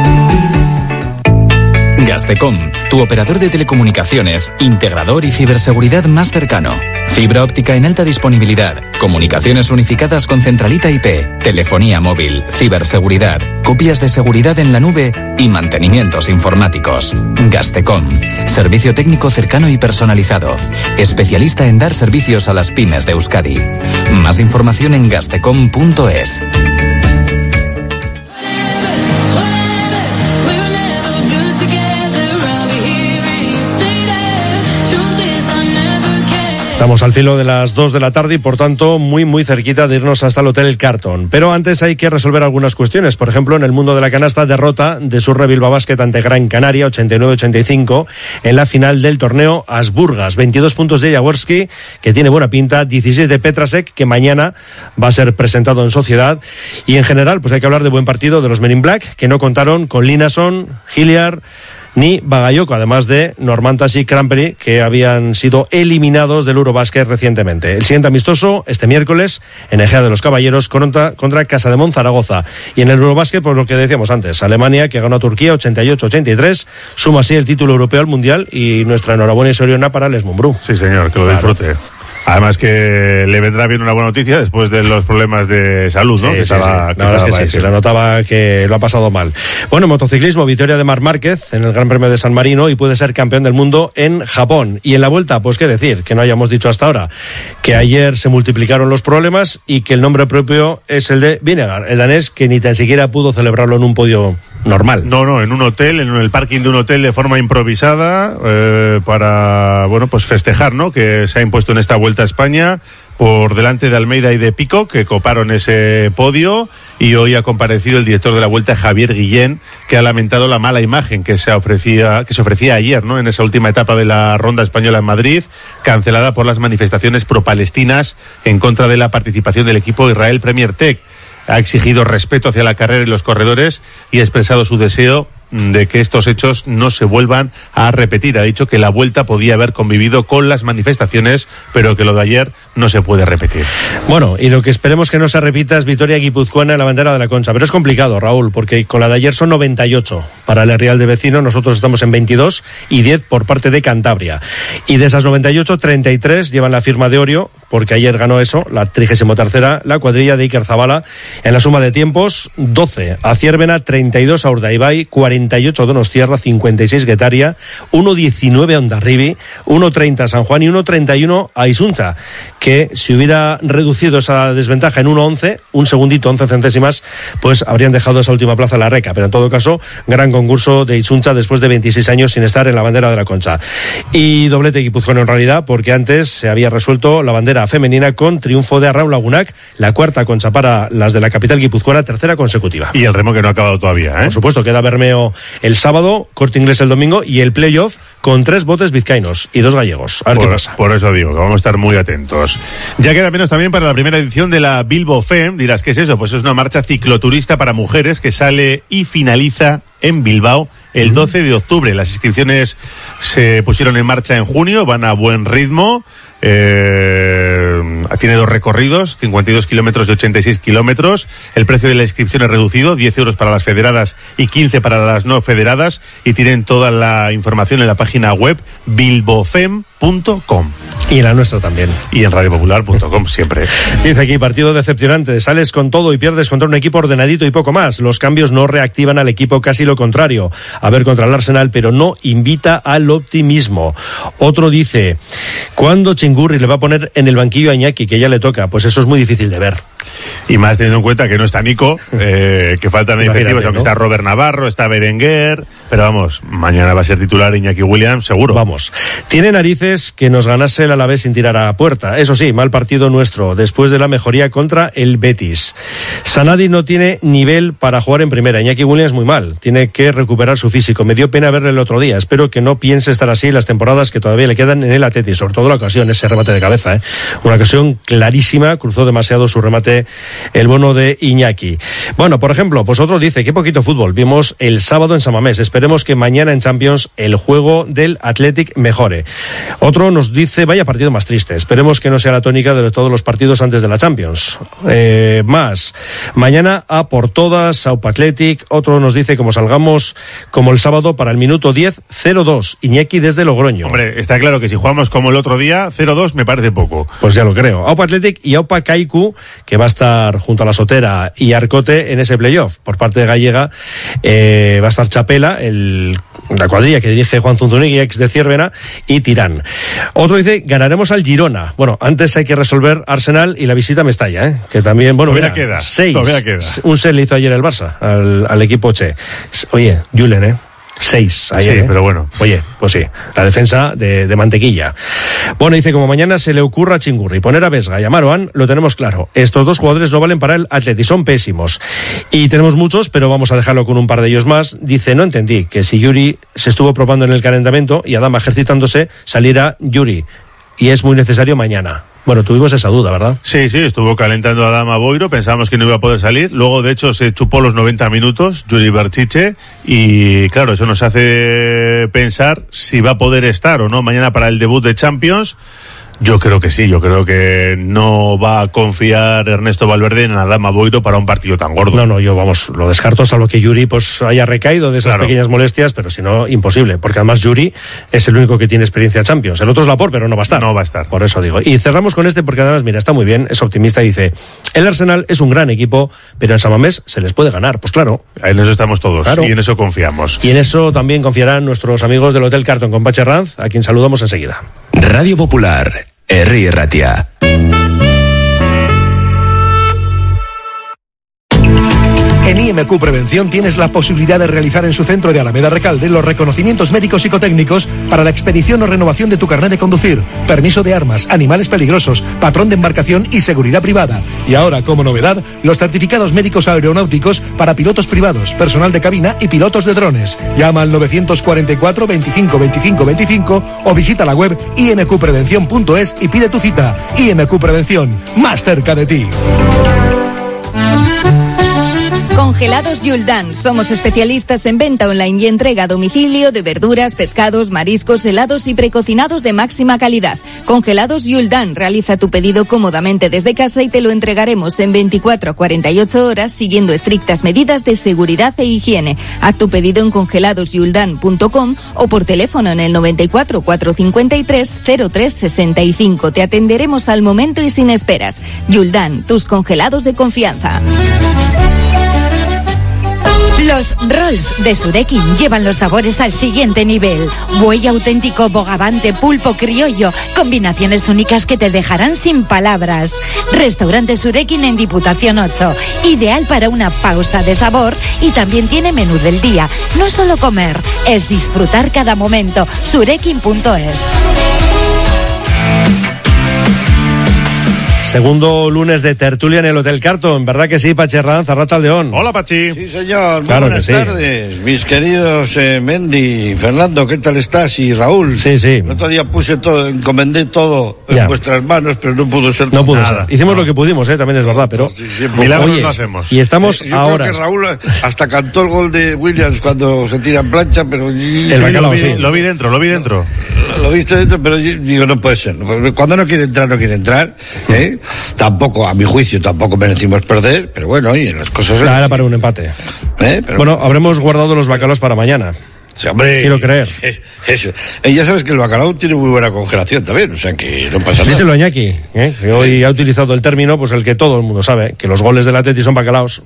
Gastecom, tu operador de telecomunicaciones, integrador y ciberseguridad más cercano. Fibra óptica en alta disponibilidad, comunicaciones unificadas con centralita IP, telefonía móvil, ciberseguridad, copias de seguridad en la nube y mantenimientos informáticos. Gastecom, servicio técnico cercano y personalizado, especialista en dar servicios a las pymes de Euskadi. Más información en gastecom.es. Estamos al filo de las 2 de la tarde y por tanto muy cerquita de irnos hasta el Hotel El Carton. Pero antes hay que resolver algunas cuestiones. Por ejemplo, en el mundo de la canasta, derrota de Surre Bilbao Basket ante Gran Canaria, 89-85, en la final del torneo Asburgas. 22 puntos de Jaworski, que tiene buena pinta, 16 de Petrasek, que mañana va a ser presentado en Sociedad. Y en general, pues hay que hablar de buen partido de los Men in Black, que no contaron con Linason, Hilliard ni Bagayoko, además de Normantas y Cranberry, que habían sido eliminados del Eurobasket recientemente. El siguiente amistoso, este miércoles, en Egea de los Caballeros, contra Casademont Zaragoza. Y en el Eurobasket, pues lo que decíamos antes, Alemania, que ganó a Turquía 88-83, suma así el título europeo al Mundial, y nuestra enhorabuena y soriona para Les Mumbrú. Sí, señor, que lo disfrute. Además que le vendrá bien una buena noticia después de los problemas de salud, ¿no? Sí, la verdad es que sí, se le notaba que lo ha pasado mal. Bueno, motociclismo, victoria de Marc Márquez en el Gran Premio de San Marino y puede ser campeón del mundo en Japón. Y en la vuelta, pues qué decir, que no hayamos dicho hasta ahora, que ayer se multiplicaron los problemas y que el nombre propio es el de Vinegar, el danés, que ni tan siquiera pudo celebrarlo en un podio normal. No, en un hotel, en el parking de un hotel de forma improvisada, para, bueno, pues festejar, ¿no? Que se ha impuesto en esta vuelta a España por delante de Almeida y de Pico, que coparon ese podio, y hoy ha comparecido el director de la Vuelta, Javier Guillén, que ha lamentado la mala imagen que se ofrecía ayer, ¿no? En esa última etapa de la Ronda Española en Madrid, cancelada por las manifestaciones pro-palestinas en contra de la participación del equipo Israel Premier Tech. Ha exigido respeto hacia la carrera y los corredores y ha expresado su deseo de que estos hechos no se vuelvan a repetir. Ha dicho que la Vuelta podía haber convivido con las manifestaciones, pero que lo de ayer no se puede repetir. Bueno, y lo que esperemos que no se repita es victoria guipuzcoana en la bandera de la Concha. Pero es complicado, Raúl, porque con la de ayer son 98 para el Real de Vecino, nosotros estamos en 22 y 10 por parte de Cantabria. Y de esas 98, 33 llevan la firma de Orio, porque ayer ganó eso, la 33ª, la cuadrilla de Iker Zabala. En la suma de tiempos, 12 a Ciervena, 32 a Urdaibai, 48 Donostierra, 56 Guetaria, 1.19 a Hondarribi, 1.30 a San Juan y 1.31 a Isuncha, que si hubiera reducido esa desventaja en 1.11, un segundito, 11 centésimas, pues habrían dejado esa última plaza en la Reca. Pero en todo caso, gran concurso de Isuncha después de 26 años sin estar en la bandera de la Concha. Y doblete guipuzcoano en realidad, porque antes se había resuelto la bandera femenina con triunfo de Arraun Lagunac, la cuarta Concha para las de la capital guipuzcoana, tercera consecutiva. Y el remo que no ha acabado todavía, ¿eh? Por supuesto, queda Bermeo el sábado, Corte Inglés el domingo y el playoff con 3 botes vizcaínos y 2 gallegos. A ver qué pasa. Por eso digo que vamos a estar muy atentos. Ya queda menos también para la primera edición de la Bilbo Fem. Dirás, ¿qué es eso? Pues es una marcha cicloturista para mujeres que sale y finaliza en Bilbao el 12 de octubre. Las inscripciones se pusieron en marcha en junio, van a buen ritmo. Tiene 2 recorridos, 52 kilómetros y 86 kilómetros. El precio de la inscripción es reducido, 10 euros para las federadas y 15 para las no federadas. Y tienen toda la información en la página web bilbofem.com. Y en la nuestra también. Y en radiopopular.com siempre. Dice aquí, partido decepcionante. Sales con todo y pierdes contra un equipo ordenadito y poco más. Los cambios no reactivan al equipo, casi lo contrario. A ver contra el Arsenal, pero no invita al optimismo. Otro dice, ¿cuándo Chingurri le va a poner en el banquillo a Iñaki, que ya le toca? Pues eso es muy difícil de ver. Y más teniendo en cuenta que no está Nico, que faltan iniciativas, aunque está Robert Navarro, está Berenguer, pero vamos, mañana va a ser titular Iñaki Williams, seguro. Vamos. Tiene narices que nos ganase el Alavés sin tirar a puerta. Eso sí, mal partido nuestro, después de la mejoría contra el Betis. Sanadi no tiene nivel para jugar en primera. Iñaki Williams muy mal, tiene que recuperar su físico. Me dio pena verle el otro día. Espero que no piense estar así las temporadas que todavía le quedan en el Atleti, sobre todo la ocasión, ese remate de cabeza, una ocasión clarísima, cruzó demasiado su remate el bono de Iñaki. Bueno, por ejemplo, pues otro dice, qué poquito fútbol vimos el sábado en San Mamés. Esperemos que mañana en Champions el juego del Athletic mejore. Otro nos dice, vaya partido más triste. Esperemos que no sea la tónica de todos los partidos antes de la Champions. Más. Mañana a por todas, Aupa Athletic. Otro nos dice, como salgamos como el sábado para el minuto 10, 0-2. Iñaki desde Logroño. Hombre, está claro que si jugamos como el otro día, 0-2 me parece poco. Pues ya lo creo. Aupa Athletic y Aupa Kaiku, que va a estar junto a la Sotera y Arcote en ese playoff. Por parte de Gallega va a estar Chapela, la cuadrilla que dirige Juan Zunzunegui, ex de Ciervena, y Tirán. Otro dice, ganaremos al Girona. Bueno, antes hay que resolver Arsenal y la visita a Mestalla, que también, bueno, todavía queda 6. Todavía queda. Un set le hizo ayer el Barça al equipo Che. Oye, Julen, 6 Sí, pero bueno. Oye, pues sí, la defensa de mantequilla. Bueno, dice, como mañana se le ocurra a Chingurri poner a Vesga y a Marouane, lo tenemos claro. Estos dos jugadores no valen para el Atleti, son pésimos. Y tenemos muchos, pero vamos a dejarlo con un par de ellos más. Dice, no entendí que si Yuri se estuvo probando en el calentamiento y Adama ejercitándose, saliera Yuri. Y es muy necesario mañana. Bueno, tuvimos esa duda, ¿verdad? Sí, estuvo calentando Adama Boiro, pensábamos que no iba a poder salir, luego de hecho se chupó los 90 minutos, Yuri Berchiche, y claro, eso nos hace pensar si va a poder estar o no mañana para el debut de Champions. Yo creo que sí, yo creo que no va a confiar Ernesto Valverde en Adama Boiro para un partido tan gordo. No, yo lo descarto, salvo que Yuri pues haya recaído de esas pequeñas molestias, pero si no, imposible, porque además Yuri es el único que tiene experiencia Champions. El otro es Laporte, pero no va a estar. No va a estar. Por eso digo. Y cerramos con este porque además, mira, está muy bien, es optimista y dice, el Arsenal es un gran equipo, pero en San Mamés se les puede ganar. Pues claro. En eso estamos todos, y en eso confiamos. Y en eso también confiarán nuestros amigos del Hotel Carton con Pache Ranz, a quien saludamos enseguida. Radio Popular, Herri Ratia. En IMQ Prevención tienes la posibilidad de realizar en su centro de Alameda Recalde los reconocimientos médicos psicotécnicos para la expedición o renovación de tu carnet de conducir, permiso de armas, animales peligrosos, patrón de embarcación y seguridad privada. Y ahora, como novedad, los certificados médicos aeronáuticos para pilotos privados, personal de cabina y pilotos de drones. Llama al 944 25 25 25 o visita la web imqprevención.es y pide tu cita. IMQ Prevención, más cerca de ti. Congelados Yuldan. Somos especialistas en venta online y entrega a domicilio de verduras, pescados, mariscos, helados y precocinados de máxima calidad. Congelados Yuldan. Realiza tu pedido cómodamente desde casa y te lo entregaremos en 24 a 48 horas siguiendo estrictas medidas de seguridad e higiene. Haz tu pedido en congeladosyuldan.com o por teléfono en el 94 453 0365. Te atenderemos al momento y sin esperas. Yuldan, tus congelados de confianza. Los rolls de Surekin llevan los sabores al siguiente nivel. Buey auténtico, bogavante, pulpo criollo, combinaciones únicas que te dejarán sin palabras. Restaurante Surekin en Diputación 8, ideal para una pausa de sabor y también tiene menú del día. No es solo comer, es disfrutar cada momento. Surekin.es. Segundo lunes de tertulia en el Hotel Carton, ¿verdad que sí, Pache Ranz, Arratsaldeón? Hola, Pachi. Sí, señor. Muy claro buenas tardes, mis queridos Mendy, Fernando, ¿qué tal estás? Y Raúl. Sí. El otro día encomendé todo en vuestras manos, pero no pudo ser. No pudo ser. Hicimos lo que pudimos, también es verdad, pero... Milagros no hacemos. Y estamos yo ahora... Creo que Raúl hasta cantó el gol de Williams cuando se tira en plancha, pero... El bacalao, sí. Lo vi dentro. Lo viste dentro, pero yo digo, no puede ser. Cuando no quiere entrar, ¿eh? Tampoco, a mi juicio, tampoco merecimos perder, pero bueno, oye, las cosas... Era para un empate. Bueno, habremos guardado los bacalaos para mañana. Sí, hombre, quiero creer. Eso. Ya sabes que el bacalao tiene muy buena congelación también, o sea que no pasa nada. Díselo a Iñaki, que hoy ha utilizado el término, pues el que todo el mundo sabe, que los goles del Atleti son bacalaos.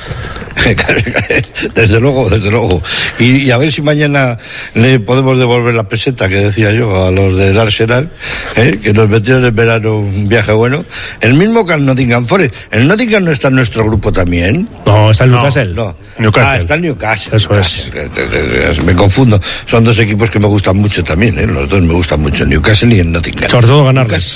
Desde luego. Y a ver si mañana le podemos devolver la peseta que decía yo a los del Arsenal, que nos metieron en verano un viaje bueno. El mismo que al Nottingham Forest. ¿El Nottingham no está en nuestro grupo también? No, está el Newcastle. No. Newcastle. Está el Newcastle. Eso es. Me confundo. Son dos equipos que me gustan mucho también, Los dos me gustan mucho, el Newcastle y el Nottingham. Sobre todo ganarles.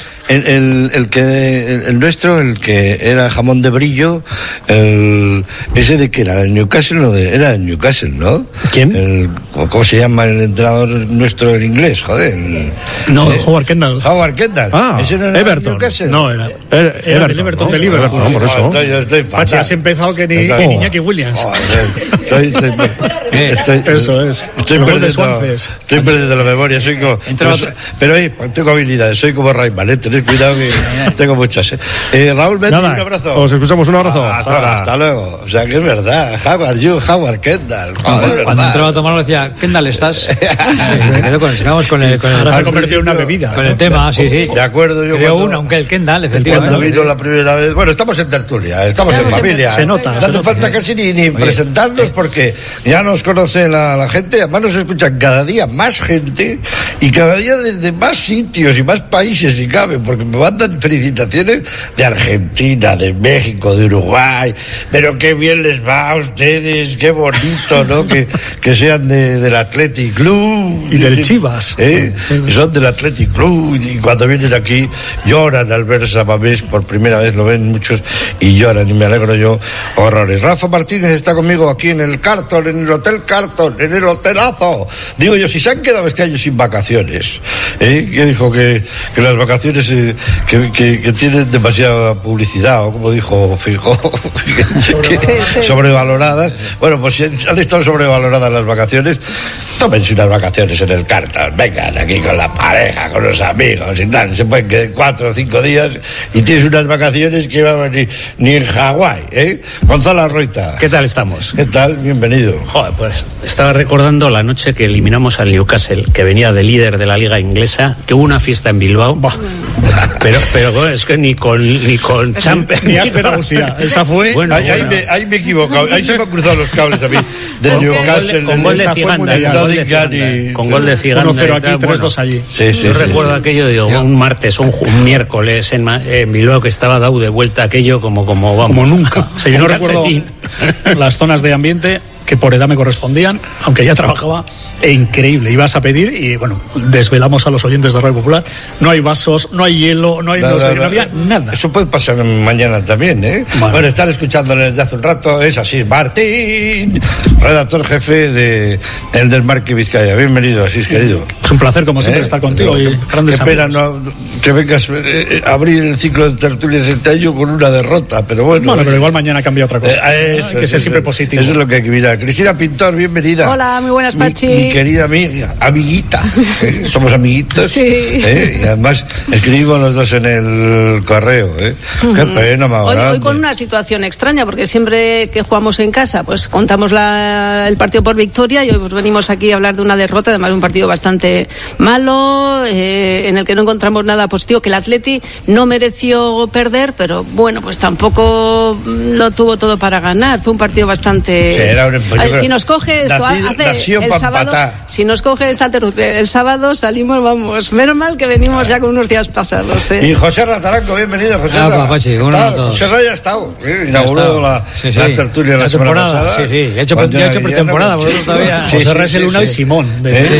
El nuestro, el que era jamón de brillo, ese de que era del Newcastle, era del Newcastle, ¿no? ¿Quién? ¿Cómo se llama el entrenador nuestro en inglés? Joder. Howard Kendall. ¿Ese no era Everton. Newcastle? No, era del Everton, del Liverpool. No, por eso. Estoy fatal. Pachi, has empezado que ni Iñaki Williams. Eso es. Estoy perdiendo la memoria. Soy como, pero tengo habilidades. Soy como Rayman, tened cuidado que tengo muchas. Raúl, Mendy, un abrazo. Os escuchamos, un abrazo. Hasta luego. O sea, que es verdad. Howard Kendall. Cuando entraba a tomarlo decía, Kendall, ¿estás? Quedamos con el ahora se ha convertido en una bebida. Con el tema, sí. De acuerdo. Aunque el Kendall, efectivamente. Cuando vino la primera vez. Bueno, estamos en tertulia, estamos en familia. Se nota. No hace falta casi ni presentarnos porque ya nos nos conoce la gente, además nos escuchan cada día más gente y cada día desde más sitios y más países si cabe, porque me mandan felicitaciones de Argentina, de México, de Uruguay, pero qué bien les va a ustedes, qué bonito, ¿no? Que sean del Athletic Club. Y del Chivas. Son del Athletic Club y cuando vienen aquí lloran al ver Samamés, por primera vez lo ven muchos y lloran y me alegro yo horrores. Rafa Martínez está conmigo aquí en el Carton, en el Hotel Carton, en el hotelazo. Digo yo, si se han quedado este año sin vacaciones, que dijo que las vacaciones que tienen demasiada publicidad, o como dijo Fijo, sobrevaloradas. Bueno, pues si han estado sobrevaloradas las vacaciones, tómense unas vacaciones en el Carton, vengan aquí con la pareja, con los amigos y tal, se pueden quedar 4 o 5 días y tienes unas vacaciones que iban ni en Hawái, Gonzalo Arroita. ¿Qué tal estamos? ¿Qué tal? Bienvenido. Joder, pues estaba recordando la noche que eliminamos al Newcastle, que venía de líder de la liga inglesa, que hubo una fiesta en Bilbao. Pero es que ni con Champions. Ni Asperausia. Esa fue. Bueno, ahí me he equivocado. Ahí se me han cruzado los cables a mí. Del Newcastle. Con gol de Ciganda. Con gol de Ciganda. 1-0 aquí, 3-2 allí. Yo recuerdo aquello, digo, un martes, un miércoles en Bilbao, que estaba dado de vuelta aquello como vamos. Como nunca. O sea, yo no recuerdo las zonas de ambiente que por edad me correspondían, aunque ya trabajaba, increíble. Ibas a pedir y, bueno, desvelamos a los oyentes de Radio Popular, no hay vasos, no hay hielo, no había nada. Eso puede pasar mañana también, Bueno, están escuchándoles desde hace un rato, es Asís Martín, redactor jefe del Desmarque Vizcaya. Bienvenido, Asís, querido. Es un placer, como siempre, estar contigo y grandes amigos. Espera que vengas a abrir el ciclo de tertulias este año con una derrota, pero bueno. Bueno, pero igual mañana cambia otra cosa. Hay que ser siempre positivo. Eso es lo que hay que mirar. Cristina Pintor, bienvenida. Hola, muy buenas, Pachi. Mi querida amiga, amiguita. Somos amiguitos. Sí. Y además escribimos los dos en el correo. Qué pena, más hoy con una situación extraña, porque siempre que jugamos en casa, pues contamos el partido por victoria y hoy pues venimos aquí a hablar de una derrota, además un partido bastante malo, en el que no encontramos nada positivo, que el Atleti no mereció perder, pero bueno, pues tampoco lo tuvo todo para ganar. Fue un partido bastante... Si nos coge esto, el sábado, si nos coge esta tertulia el sábado, salimos, vamos, menos mal que venimos ya con unos días pasados. Y José Rataranco, bienvenido, José. José Ra ya ha estado, inauguró la tertulia la semana pasada. Sí, he hecho pretemporada, vosotros todavía. José Ra es el Unai Simón.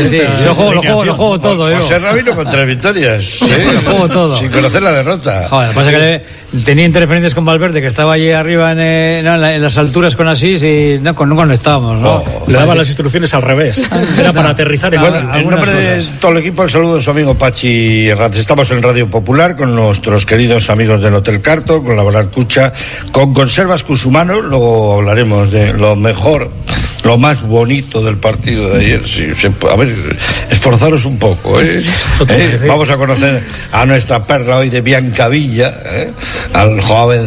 Lo juego todo. José Ra vino con 3 victorias. Lo juego todo. Sin conocer la derrota. Joder, pasa que tenía interferencias con Valverde, que estaba allí arriba en las alturas con Asís y no conectábamos, ¿no? Le daban las instrucciones al revés. Era para aterrizar y bueno, en nombre de todo el equipo, el saludo de su amigo Pachi Herranz. Estamos en Radio Popular con nuestros queridos amigos del Hotel Carto, con la Laboral Cucha, con Conservas Cusumano. Luego hablaremos de lo mejor, lo más bonito del partido de ayer. A ver, esforzaros un poco, Vamos a conocer a nuestra perla hoy de Biancavilla, al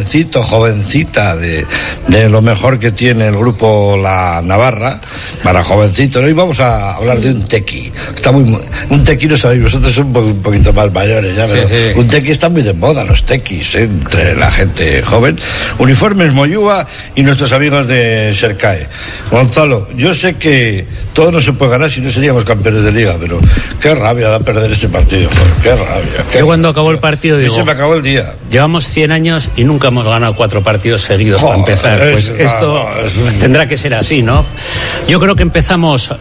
jovencita de lo mejor que tiene el grupo La Navarra, para jovencitos. Hoy vamos a hablar de un tequi. Un tequi, no sabéis, vosotros son un poquito más mayores ya, pero sí. Un tequi está muy de moda, los tequis, entre la gente joven. Uniformes Moyúa y nuestros amigos de Sercae. Gonzalo, yo sé que todo no se puede ganar si no seríamos campeones de liga, pero qué rabia da perder este partido, qué rabia. Yo cuando acabó el partido digo, se me acabó el día. Llevamos 100 años y nunca hemos ganado 4 partidos seguidos para empezar. Pues esto tendrá que ser así, ¿no? Yo creo que empezamos...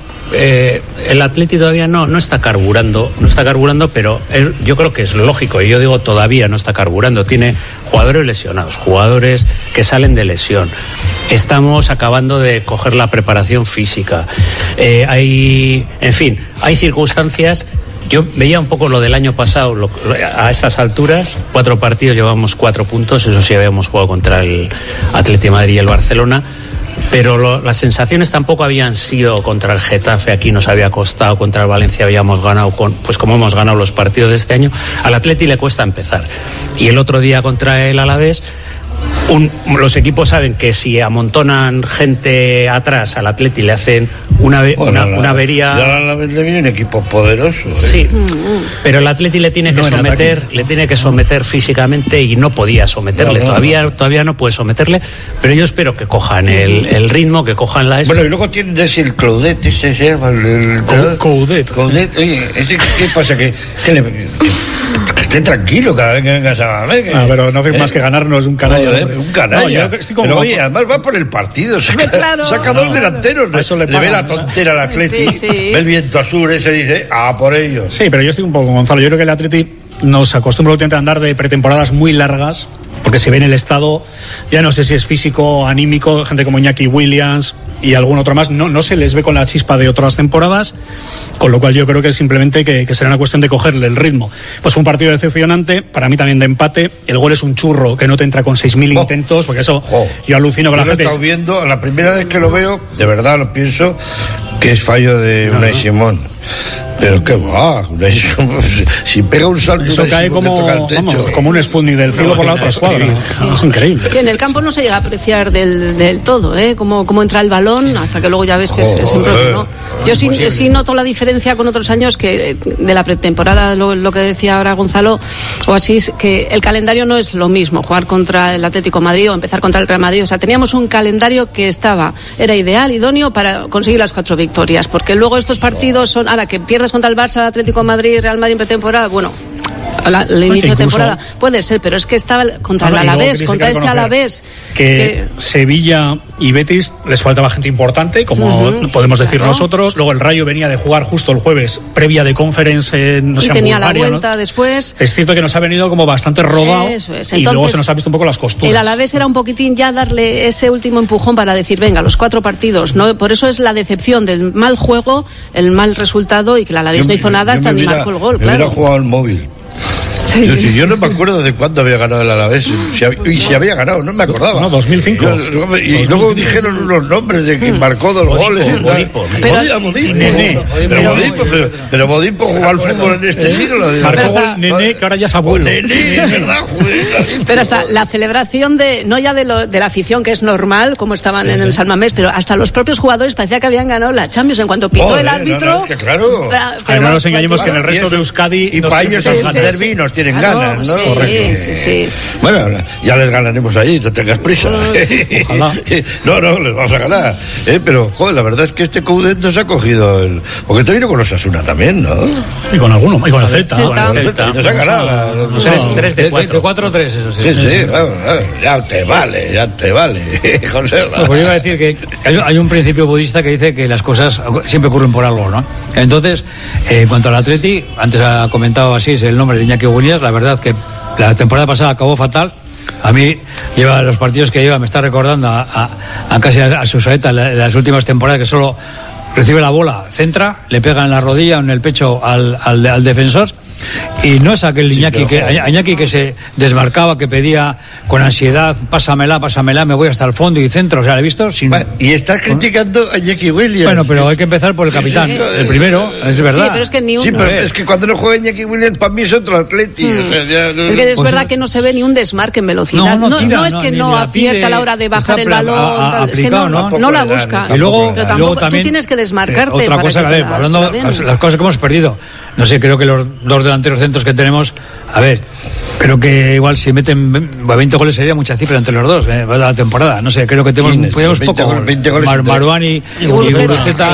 el Atleti todavía no está carburando, pero yo creo que es lógico, y yo digo todavía no está carburando. Tiene jugadores lesionados, jugadores que salen de lesión. Estamos acabando de coger la preparación física. Hay circunstancias. Yo veía un poco lo del año pasado, a estas alturas, 4 partidos, llevamos 4 puntos, eso sí habíamos jugado contra el Atleti de Madrid y el Barcelona, pero las sensaciones tampoco habían sido contra el Getafe, aquí nos había costado, contra el Valencia habíamos ganado, pues como hemos ganado los partidos de este año, al Atleti le cuesta empezar. Y el otro día contra el Alavés, los equipos saben que si amontonan gente atrás al Atleti le hacen una avería. Ya le viene un equipo poderoso. Sí, pero el Atleti le tiene que someter físicamente y no podía someterle. Todavía no puede someterle, pero yo espero que cojan el ritmo, que cojan la... Bueno, y luego tienen el Claudet, ese se llama el Coudet. Oye, ¿qué pasa? Que esté tranquilo cada vez que vengas a ver. Pero no hace más que ganarnos un canalla. Un canalla. Pero oye, además va por el partido. Saca dos delanteros. Eso le ve la tontera al Atleti. Ve el viento azul ese, dice, por ellos. Sí, pero yo estoy un poco con Gonzalo. Yo creo que el Atleti nos acostumbra últimamente a andar de pretemporadas muy largas, porque se ve en el estado, ya no sé si es físico, anímico, gente como Iñaki Williams y algún otro más, no se les ve con la chispa de otras temporadas, con lo cual yo creo que simplemente que será una cuestión de cogerle el ritmo. Pues fue un partido decepcionante, para mí también de empate, el gol es un churro que no te entra con 6.000 intentos, porque eso yo alucino con la gente. Yo lo he estado viendo, la primera vez que lo veo, de verdad lo pienso, que es fallo de Unai Simón. Pero qué va, si pega un salto, eso cae como un Sputnik del cielo por la otra escuadra. Es increíble. Y en el campo no se llega a apreciar del todo, cómo entra el balón, hasta que luego ya ves que es impropio, ¿no? Yo sí noto la diferencia con otros años, que de la pretemporada, lo que decía ahora Gonzalo o Asís, que el calendario no es lo mismo, jugar contra el Atlético de Madrid o empezar contra el Real Madrid. O sea, teníamos un calendario que era ideal, idóneo para conseguir las 4 victorias, porque luego estos partidos son, ahora que pierdes contra el Barça, el Atlético de Madrid, Real Madrid en pretemporada, bueno, el inicio de temporada puede ser, pero es que estaba contra el Alavés, contra este Alavés que Sevilla y Betis les faltaba gente importante, como podemos decir nosotros. Luego el Rayo venía de jugar justo el jueves previa de Conference en tenía Bulgaria, la vuelta, ¿no? Después es cierto que nos ha venido como bastante rodado. Eso es. Y luego se nos ha visto un poco las costuras. El Alavés era un poquitín ya darle ese último empujón para decir, venga, los 4 partidos, ¿no? Por eso es la decepción del mal juego, el mal resultado, y que el Alavés no hizo nada hasta ni marcó el gol, claro. Hubiera jugado al móvil. Sí. Yo no me acuerdo de cuándo había ganado el Alavés, si había ganado, no me acordaba. 2005. Y luego dijeron unos nombres de que marcó 2 goles. Pero Modipo jugó al fútbol en este siglo. Marcó Nené, que ahora ya es abuelo. Pero hasta la celebración no ya de la afición, que es normal, como estaban en el San Mamés, pero hasta los propios jugadores parecía que habían ganado la Champions en cuanto pitó el árbitro. Claro. Pero no nos engañemos que en el resto de Euskadi y para ellos esos derbinos tienen ganas, ¿no? Sí. Bueno, ya les ganaremos allí, no tengas prisa. Ojalá. No, les vamos a ganar. Pero, joder, la verdad es que este Coudet nos ha cogido porque te vino con los Asuna también, ¿no? Y con alguno, y con el Celta. Nos ha ganado. 3 de 4. De 4-3, eso sí. Sí, ya te vale. José. Pues iba a decir que hay un principio budista que dice que las cosas siempre ocurren por algo, ¿no? Entonces, en cuanto al Atleti, antes ha comentado así el nombre de Iñaki Williams. La verdad que la temporada pasada acabó fatal. A mí los partidos que lleva me está recordando a casi a su saeta las últimas temporadas, que solo recibe la bola, centra, le pega en la rodilla o en el pecho al defensor. Y no es aquel Iñaki que se desmarcaba, que pedía con ansiedad, pásamela, me voy hasta el fondo y centro. O sea, ¿le he visto? Y estás criticando a Iñaki Williams. Bueno, pero hay que empezar por el capitán, el primero, es verdad. Sí, pero es que ni un... Sí, pero es que cuando no juega Iñaki Williams, para mí es otro Atleti. O sea, es que es verdad que no se ve ni un desmarque en velocidad. No es que no acierta a la hora de bajar el balón. Es que no la busca. Y luego también tú tienes que desmarcarte. Otra cosa, hablando las cosas que hemos perdido. No sé, creo que los 2 delanteros centros que tenemos, creo que igual si meten 20 goles sería mucha cifra entre los dos, la temporada. No sé, creo que tenemos poco. 20 goles Maruani y Guruceta.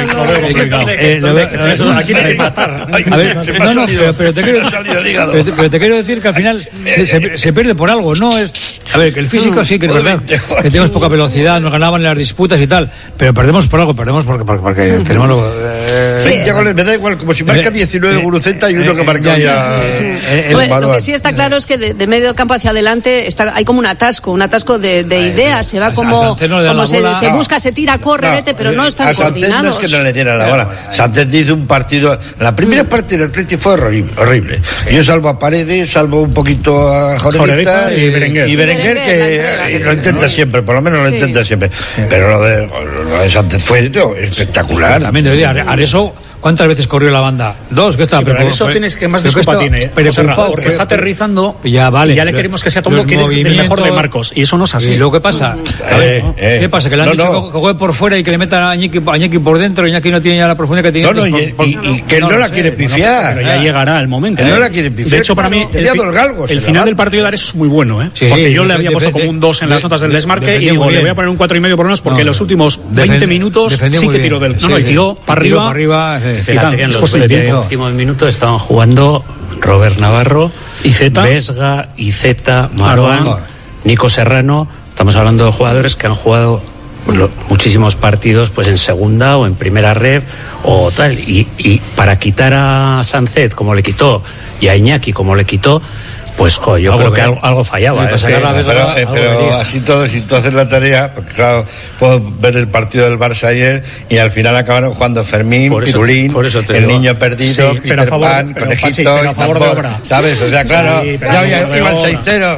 Aquí hay que matar. Pero te quiero decir que al final se pierde por algo. No es, que el físico sí que es verdad, que tenemos poca velocidad, nos ganaban en las disputas y tal, pero perdemos por algo, porque tenemos 20 goles, me da igual, como si marca 19 Guruceta y uno que marca ya. Lo que sí está claro es que de medio campo hacia adelante hay como un atasco de ideas. Se va como se busca, se tira, corre, vete, pero no están coordinados. No es que no le dieran la bola. Sánchez hizo un partido. La primera parte del Atleti fue horrible. Yo salvo a Paredes, salvo un poquito a Jorge y Berenguer, que lo intenta siempre, por lo menos lo intenta siempre. Pero lo de Sánchez fue espectacular. También debería Areso ¿Cuántas veces corrió la banda? 2, que está. Sí, pero eso tienes que más disculpa tiene, porque está aterrizando ya, vale, y ya le queremos que sea todo que eres el mejor de Marcos, y eso no es así. ¿Y luego qué pasa? ¿Qué pasa? Que le han dicho que juegue por fuera y que le metan a Iñaki por dentro, y Iñaki no tiene ya la profundidad que tiene. Y que no la quiere pifiar. Pero ya llegará el momento. No la quiere pifiar. De hecho, para mí, el final del partido de Ares es muy bueno, porque yo le había puesto como un 2 en las notas del desmarque, y digo, le voy a poner un 4,5 por lo menos, porque los últimos 20 minutos sí que tiró del... No, y tiró para arriba. Fíjate que en los últimos minutos estaban jugando Robert Navarro, Vesga, Iceta, Marouane, Nico Serrano. Estamos hablando de jugadores que han jugado muchísimos partidos pues en segunda o en primera red o tal, y para quitar a Sancet como le quitó y a Iñaki como le quitó, pues yo creo que algo fallaba. Pero así todo, si tú haces la tarea, porque claro, puedo ver el partido del Barça ayer y al final acabaron jugando Fermín, Pirulín, el niño perdido, Peter Pan, Conejito, pero a favor de obra, ¿sabes? O sea, claro, ya iban 6-0,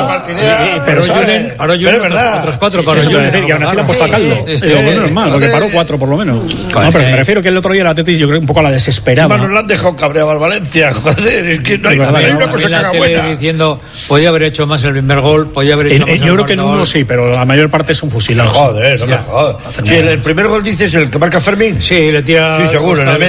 pero es verdad, otros 4 para Julen, y aún así le han puesto a Caldo. Bueno, normal, porque paró 4 por lo menos. No, pero me refiero que el otro día el Atletis yo creo un poco la desesperaba. Nos lo han dejado cabreado al Valencia, joder, es que no hay una cosa que haga buena. Diciendo, podía haber hecho más el primer gol, podía haber hecho más yo creo que en uno sí, pero la mayor parte son fusilados. Joder, sí, el primer gol dices el que marca Fermín. Sí, le tira. Sí, seguro, le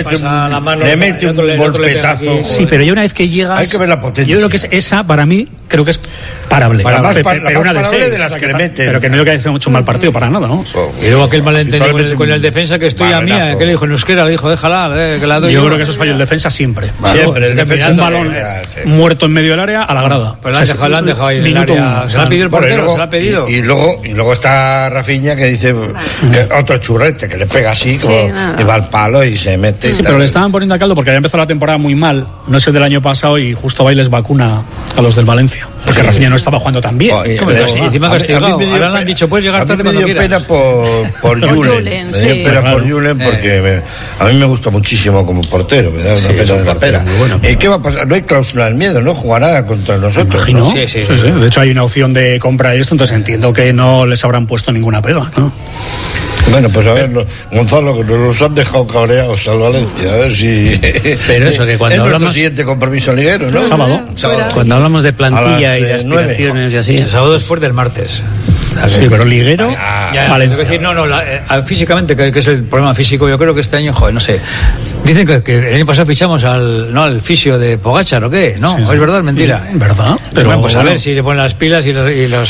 mete un golpetazo. Sí, pero ya una vez que llegas, hay que ver la potencia. Yo creo que es esa, para mí, creo que es parable. Pero una de 6 de las que le meten. Pero que no digo que haya sido mucho mal partido para nada, ¿no? Y luego aquel malentendido con el defensa que es tuya mía, que le dijo en euskera, le dijo, déjala, que la doy. Yo creo que eso es fallo el defensa siempre. Siempre, el defensa. Un balón muerto en medio del área a la grada. Pues la han dejado ahí en el área. Se la ha pedido el portero, se la ha pedido. Y luego está Rafinha que dice que otro churrete que le pega así, y va al palo y se mete. Sí, pero le estaban poniendo a Caldo porque había empezado la temporada muy mal, no es el del año pasado, y justo Bailes vacuna a los del Valencia, porque Rafinha no estaba jugando tan bien. Encima castigado. Ahora le han dicho, puedes llegar tarde cuando quieras. Me dio pena por Julen. Me dio pena por Julen porque a mí me gusta muchísimo como portero, me da una pena de la pera. ¿Qué va a pasar? No hay cláusula del miedo, ¿no? Jugará contra nosotros. ¿no? Sí. De hecho, hay una opción de compra de esto, entonces entiendo que no les habrán puesto ninguna pega, ¿no? Bueno, pues a ver, Gonzalo, que nos los han dejado cabreados al Valencia, a ver si... Pero eso, que cuando hablamos... nuestro siguiente compromiso liguero, ¿no? Sábado. Cuando hablamos de plantilla y de aspiraciones y así... El sábado es fuerte, el martes. Sí, pero liguero... Valencia. Es decir, físicamente, que es el problema físico, yo creo que este año, no sé... Dicen que el año pasado fichamos al fisio de Pogačar, ¿o qué? No, es verdad, es mentira. ¿Verdad? Pero bueno, pues a ver si le ponen las pilas y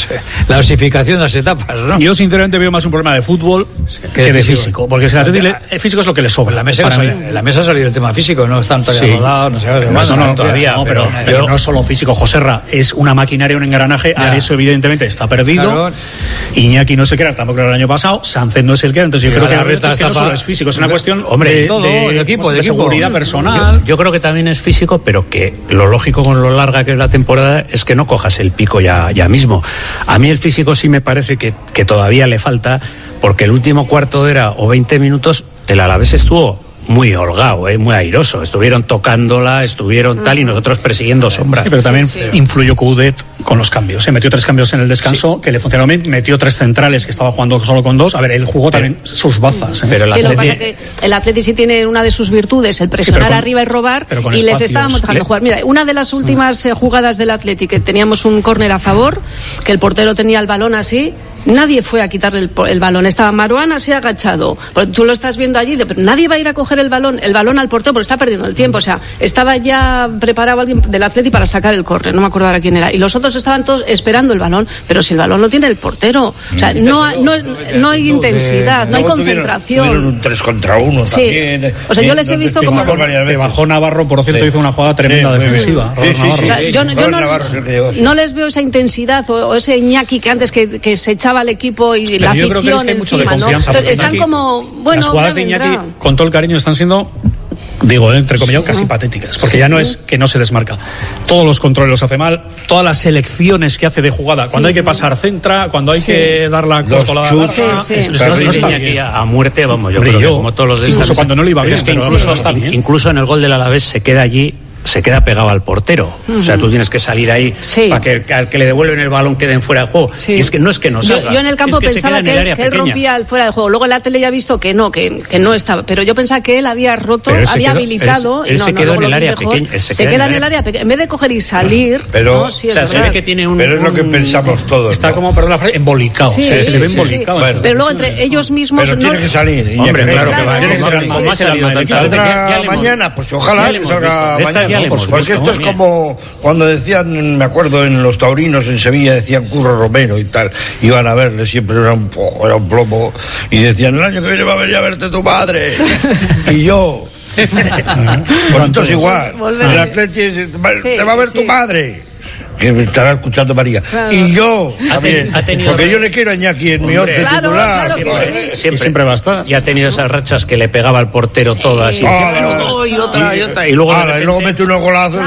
la osificación de las etapas, ¿no? Yo sinceramente veo más un problema de fútbol que de físico, porque si el físico es lo que le sobra. En la mesa ha salido el tema físico, no están todavía rodados, no sé. No, todavía, pero no solo físico. Joserra es una maquinaria, un engranaje, Areso evidentemente está perdido. Claro. Iñaki no se queda, tampoco era el año pasado, Sánchez no es el que era, entonces yo creo que la verdad es que no solo es físico, es una cuestión de equipo, de seguridad personal. Yo creo que también es físico, pero que lo lógico con lo larga que es la temporada es que no cojas el pico ya mismo. A mí el físico sí me parece que todavía le falta, porque el último cuarto de hora o 20 minutos el Alavés estuvo muy holgado, muy airoso. Estuvieron tocándola, tal, y nosotros persiguiendo sombras. Sí, pero también influyó Coudet con los cambios. Se metió 3 cambios en el descanso, que le funcionaron bien. Metió 3 centrales, que estaba jugando solo con 2. A ver, él jugó también sus bazas. Pero lo que pasa es que el Atleti sí tiene una de sus virtudes, el presionar arriba y robar, y les estábamos dejando jugar. Mira, una de las últimas jugadas del Atleti, que teníamos un córner a favor, que el portero tenía el balón así, nadie fue a quitarle el balón. Estaba Marouane así agachado. Tú lo estás viendo allí, pero nadie va a ir a coger el balón al portero porque está perdiendo el tiempo. O sea, estaba ya preparado alguien del Atleti para sacar el córner. No me acuerdo ahora quién era. Y los otros estaban todos esperando el balón. Pero si el balón lo tiene el portero. O sea, no hay intensidad, no hay concentración. Tuvieron un 3 contra 1 también. O sea, yo les he visto como... Bajó Navarro, por cierto, hizo una jugada tremenda defensiva. O sea, yo no les veo esa intensidad o ese Iñaki que antes que se echaba al equipo y la afición encima, ¿no? Están como, bueno, las jugadas de Iñaki, con todo el cariño, están siendo, digo, entre comillas, casi patéticas, porque ya no es que no se desmarca. Todos los controles los hace mal, todas las selecciones que hace de jugada, cuando hay que pasar centra, cuando hay que dar la controlada Iñaki a muerte, vamos, yo creo que como todos los de incluso cuando no le iba bien, incluso en el gol del Alavés se queda allí se queda pegado al portero. O sea, tú tienes que salir ahí para que al que le devuelven el balón queden fuera de juego. Y es que no salga. Yo en el campo pensaba que él rompía el fuera de juego. Luego en la tele ya he visto que no estaba. Pero yo pensaba que él había roto, había habilitado. Él se quedó en el área pequeña. Se queda en el área pequeña. En vez de coger y salir. Pero, se ve que tiene pero es lo que pensamos todos. Está como, perdón la frase, embolicado. Se ve embolicado. Pero luego entre ellos mismos. Pero tiene que salir. Hombre, claro que va. ¿Saldrá mañana? Pues ojalá que salga mañana. Porque esto es como cuando decían, me acuerdo, en los taurinos en Sevilla, decían Curro Romero y tal. Iban a verle, siempre era un plomo. Y decían, el año que viene va a venir a verte tu madre. Y yo... Pues esto es igual. El Atleti te va a ver tu madre, que me estará escuchando María. Claro. Y yo también, porque yo le quiero a Iñaki en mi once titular. Siempre va a estar. Y ha tenido esas rachas que le pegaba al portero todas. Y otra. Y luego mete unos golazos.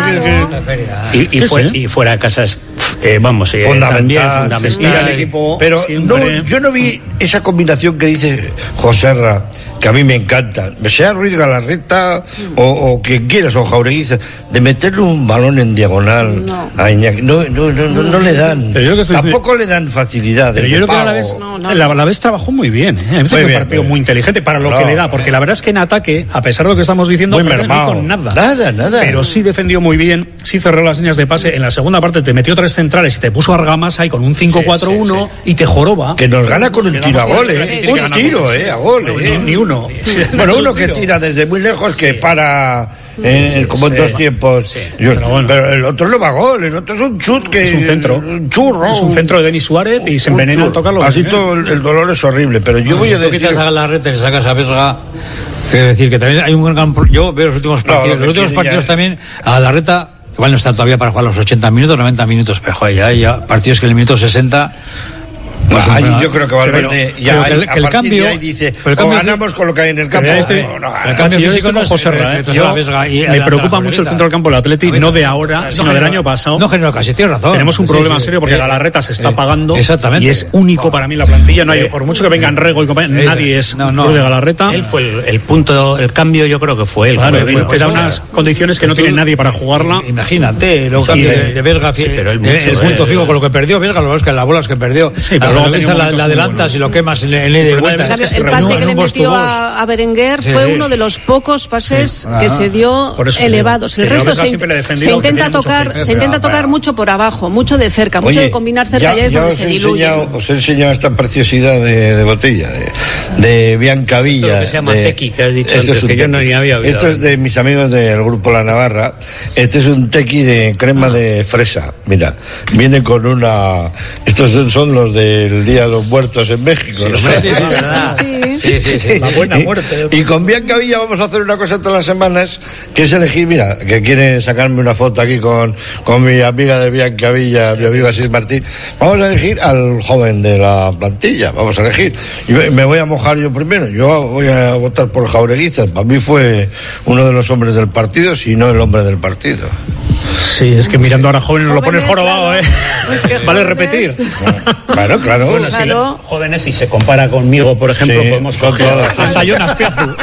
Y fuera de casa es... fundamental. El equipo, pero yo no vi esa combinación que dice Joserra, que a mí me encanta, sea Ruiz Galarreta o quien quieras, o Jaureguiza, de meterle un balón en diagonal a Iñaki. No le dan. Tampoco le dan facilidad. Pero yo creo que a la vez trabajó muy bien. Me parece que un partido muy inteligente para lo que le da, porque la verdad es que en ataque, a pesar de lo que estamos diciendo, no hizo nada. Pero sí defendió muy bien, sí cerró las líneas de pase. En la segunda parte te metió 3 centrales y te puso Argamas ahí con un 5-4-1 y te joroba. Que nos gana con un tiro a gol, un tiro a gol. Ni uno. Bueno, uno que tira desde muy lejos, que para como en 2 tiempos. Pero el otro no va a gol, el otro es un chut que... Es un centro. Un churro. Es un centro de Denis Suárez y se envenena al tocarlo. Así todo el dolor es horrible, pero yo voy a decir... Tú quitas a Galarreta y le sacas a Vesga. Quiero decir que también hay un gran... Yo veo los últimos partidos. Los últimos partidos también, a Galarreta... Igual no está todavía para jugar los 80 minutos, 90 minutos, pero joder, ya partidos que en el minuto 60... yo creo que Valverde el cambio dice, ganamos con lo que hay en el campo. El cambio físico no es José Ra. Me preocupa mucho el centro del campo del Atleti, no de ahora, sino del año pasado. No generó casi, tienes razón. Tenemos un problema serio porque Galarreta se está pagando y es único para mí la plantilla. No hay, por mucho que vengan Rego y compañía, nadie es de Galarreta. Él fue el punto, el cambio yo creo que fue él. Te da unas condiciones que no tiene nadie para jugarla. Imagínate, lo cambio de Vesga, el punto fijo con lo que perdió Vesga, lo que las bolas que perdió. La adelantas y lo quemas en el ida y vuelta. El pase que le metió a Berenguer fue uno de los pocos pases que se dio elevados. El resto se intenta tocar mucho por abajo, mucho de cerca, mucho de combinar cerca, ya es donde se diluye. Os he enseñado esta preciosidad de botella de Biancavilla. Que se llama tequi, que has dicho antes, que yo no ni había oído. Esto es de mis amigos del grupo La Navarra. Este es un tequi de crema de fresa. Mira, viene con una... Estos son los del Día de los Muertos en México. Sí. La buena muerte. Y con Biancavilla vamos a hacer una cosa todas las semanas, que es elegir, mira, que quiere sacarme una foto aquí con mi amiga de Biancavilla, mi amigo Asís Martín. Vamos a elegir al joven de la plantilla, vamos a elegir. Y me voy a mojar yo primero. Yo voy a votar por Jaureguiza. Para mí fue uno de los hombres del partido, si no el hombre del partido. Sí, es que mirando ahora jóvenes lo pones jorobado, vale repetir. Claro. Bueno, claro. Si jóvenes, si se compara conmigo, por ejemplo, podemos coger hasta Jonas Piazu.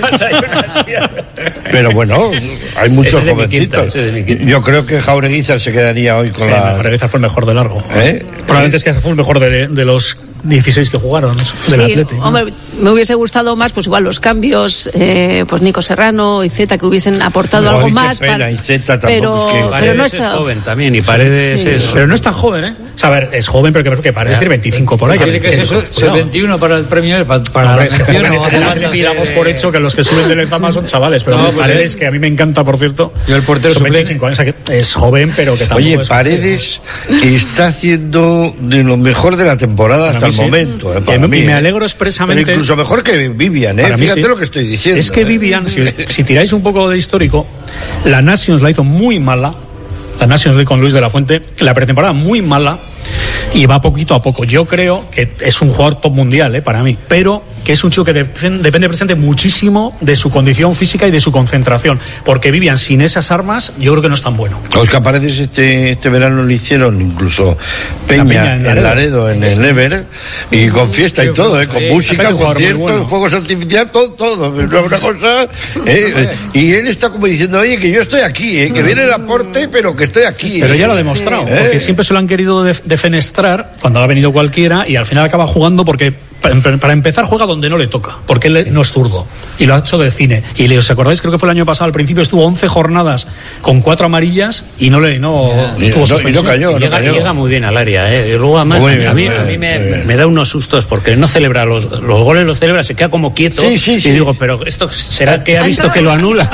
Pero bueno, hay muchos jovencitos. Yo creo que Jaureguiza se quedaría hoy con la... Jaureguiza fue el mejor de largo. Probablemente es que fue el mejor de los 16 que jugaron del Atleti. Hombre, me hubiese gustado más, pues igual los cambios, pues Nico Serrano y Zeta, que hubiesen aportado algo más. Y Zeta pero no es joven también, y Paredes es... Pero no es tan joven, O sea, a ver, es joven, pero que Paredes tiene 25 por ahí. Tiene que ser 21 para el premio, para la mención. Damos por hecho que los que suben de Lezama son chavales, pero Paredes, que a mí me encanta, por cierto. Yo el portero suplente 25 años, o sea, que es joven, pero que tampoco es... Oye, Paredes está haciendo de lo mejor de la temporada hasta el momento. Y me alegro expresamente. Pero incluso mejor que Vivian, fíjate lo que estoy diciendo. Es que Vivian, si tiráis un poco de histórico, la Nations la hizo muy mala. La Nations League con Luis de la Fuente, la pretemporada muy mala y va poquito a poco. Yo creo que es un jugador top mundial, para mí, pero que es un chico que depende presente muchísimo de su condición física y de su concentración, porque Vivian sin esas armas yo creo que no es tan bueno. Los que apareces este verano lo hicieron incluso Peña en Laredo, en el Ever, y con fiesta y todo, con música, conciertos, fuegos artificiales, todo, una cosa, y él está como diciendo, oye, que yo estoy aquí, que viene el aporte, pero que estoy aquí. Pero ya lo ha demostrado, porque siempre se lo han querido defenestrar cuando ha venido cualquiera, y al final acaba jugando porque para empezar juega donde no le toca, porque él no es zurdo y lo ha hecho de cine. Y ¿os acordáis? Creo que fue el año pasado, al principio estuvo 11 jornadas con 4 amarillas y no tuvo suspensión. Llega muy bien al área, y luego además, a mí me da unos sustos porque no celebra los goles, los celebra, se queda como quieto. Y digo, pero esto será que ha visto que lo anula,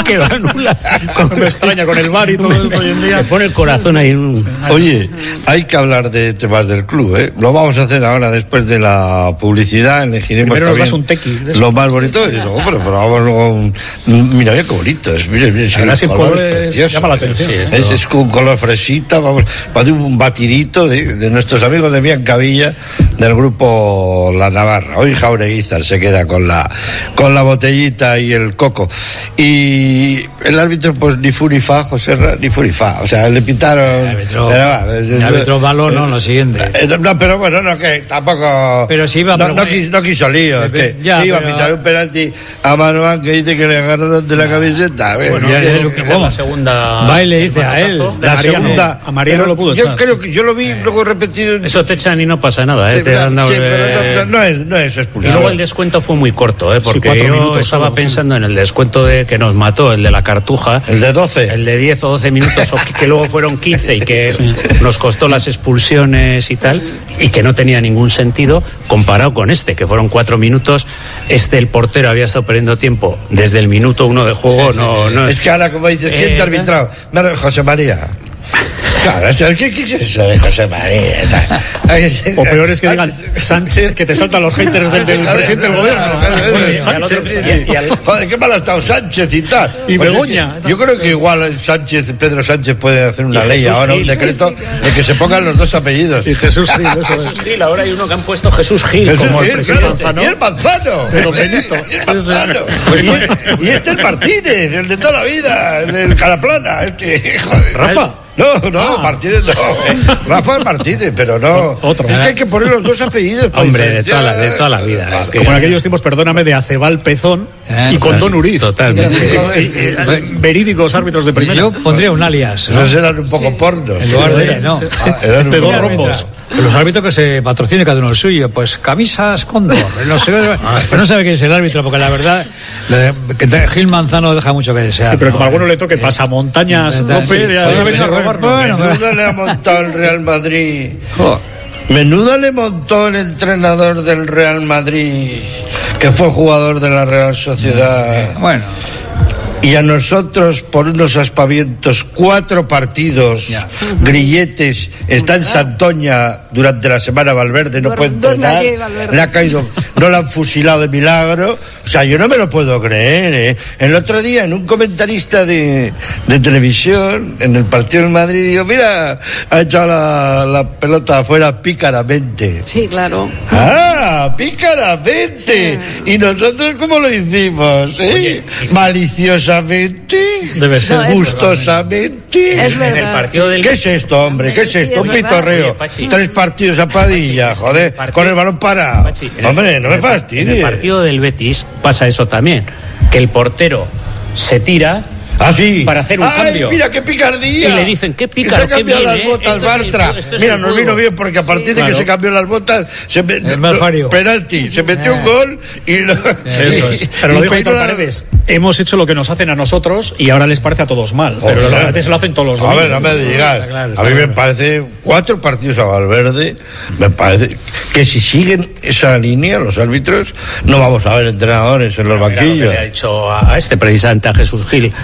Me extraña con el VAR y todo esto hoy en día. Le pone el corazón ahí. Oye, hay que hablar de temas del club, Lo vamos a hacer ahora después de la publicidad. Elegiremos primero nos das un tequi lo más bonito y luego pero vamos luego, mira qué bonitos, mira, el color llama la atención. Es un color fresita, vamos a hacer un batidito de nuestros amigos de Biancavilla del grupo La Navarra. Hoy Jaureguizar se queda con la botellita y el coco, y el árbitro pues ni fu ni fa, José ni fu ni fa, o sea, le pitaron el árbitro malo, lo siguiente, no, pero bueno, no, que tampoco, pero sí iba no quiso lío, iba a pitar un penalti a Manuán que dice que le agarraron de la camiseta. La segunda va y le dice a él, la segunda a Mariano lo pudo echar. Creo que yo lo vi luego repetido. Eso te echan y no pasa nada, pero no es expulsión. Y luego el descuento fue muy corto, porque yo estaba pensando en el descuento que nos mató, el de la Cartuja, el de 12, el de 10 o 12 minutos, que luego fueron 15 y que nos costó las expulsiones y tal, y que no tenía ningún sentido comparado con este, que fueron 4 minutos. El portero había estado perdiendo tiempo desde el minuto 1 de juego. No es que ahora, como dices, ¿quién te ha arbitrado? José María. Claro, ¿qué es eso de José María? O peor es que digan Sánchez, que te saltan los haters del presidente del gobierno. Joder, qué mal ha estado Sánchez y tal. Y Begoña. Yo creo que igual Pedro Sánchez puede hacer una ley ahora, un decreto de que se pongan los dos apellidos. Y Jesús Gil, eso es. Jesús Gil, ahora hay uno que han puesto Jesús Gil como el presidente Manzano. Y el Manzano. Pero Benito. Y el Martínez, el de toda la vida, el del Calaplana. Rafa. No, Martínez no. Rafa Martínez, pero no. Otro. Es que hay que poner los dos apellidos. Hombre, de toda la vida. Como en aquellos tiempos, perdóname, de Acebal Pezón y con Don Uriz. Totalmente. Verídicos árbitros de primera. Yo pondría un alias. Esos eran un poco pornos. En lugar de, no. De dos rombos. Los árbitros que se patrocine cada uno el suyo, pues camisas Cóndor. Pero no sabe quién es el árbitro, porque la verdad, que Gil Manzano deja mucho que desear. Sí, pero como a alguno le toque pasamontañas, Menudo le ha montado el Real Madrid. Menudo le montó el entrenador del Real Madrid, que fue jugador de la Real Sociedad. Bueno. Y a nosotros, por unos aspavientos, 4 partidos, grilletes, está en Santoña durante la semana Valverde, no puede entrenar, le ha caído, no lo han fusilado de milagro. O sea, yo no me lo puedo creer, El otro día, en un comentarista de televisión, en el partido del Madrid, digo, mira, ha echado la pelota afuera pícaramente. Sí, claro. ¡Ah, pícaramente! Sí. ¿Y nosotros cómo lo hicimos, Oye, maliciosamente? Debe ser. Gustosamente. Es verdad. En el partido del... ¿Qué es esto, hombre? ¿Qué es esto? Un pitorreo. Oye, 3 partidos a Padilla, joder, con el balón parado. Hombre, no me fastidies. En el partido del Betis pasa eso también, que el portero se tira para hacer un cambio. Mira qué picardía. Y le dicen, qué pícaro, se cambió las botas, Bartra. Mira, nos vino bien porque a partir de que se cambió las botas, penalti, se metió un gol y eso es. Pero lo dijo Héctor Paredes. Hemos hecho lo que nos hacen a nosotros y ahora les parece a todos mal. Pero los Valverde se lo hacen todos los domingos. A ver, no me digas. A mí me parece 4 partidos a Valverde. Me parece que si siguen esa línea los árbitros, no vamos a ver entrenadores en los banquillos. Le ha dicho a precisamente a Jesús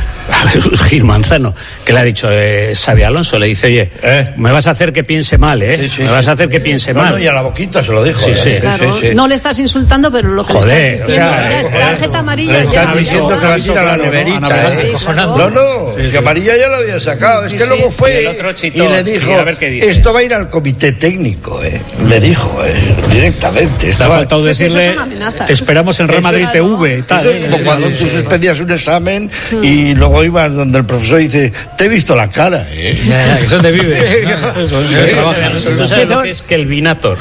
Gil Manzano, que le ha dicho Xabi Alonso, le dice, oye, me vas a hacer que piense mal, me vas a hacer que piense mal. No, y a la boquita se lo dijo. Claro. No le estás insultando, pero lo que joder, tarjeta amarilla le estás diciendo visto que la tira a la neverita. No, que amarilla ya lo había sacado. Es que luego fue y le dijo, esto va a ir al comité técnico. Le dijo directamente. Le ha faltado decirle, te esperamos en Real Madrid TV. Eso es como cuando tú suspendías un examen y luego ibas donde el profesor dice, te he visto la cara. Que son de Vives. ¿Sabes lo que es Kelvinator?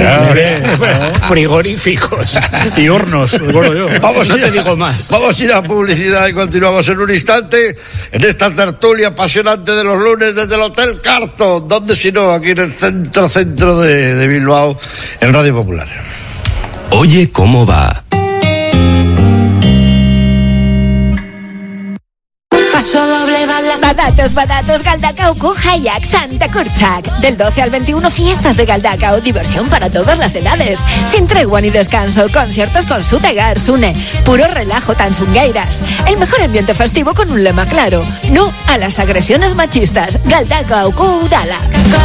Frigoríficos y hornos, recuerdo yo. Vamos a ir a publicidad y continuamos en un instante en esta tertulia apasionante de los lunes desde el Hotel Carton. ¿Dónde si no? Aquí en el centro de Bilbao, en Radio Popular. Oye, ¿cómo va? Paso doble balas. Badatos, Galdacao con Hayak Santa Kurchak. Del 12 al 21, fiestas de Galdacao, diversión para todas las edades. Sin tregua ni descanso, conciertos con Sutegar, Sune, puro relajo tansungueiras. El mejor ambiente festivo con un lema claro: no a las agresiones machistas. Galdacao Udala.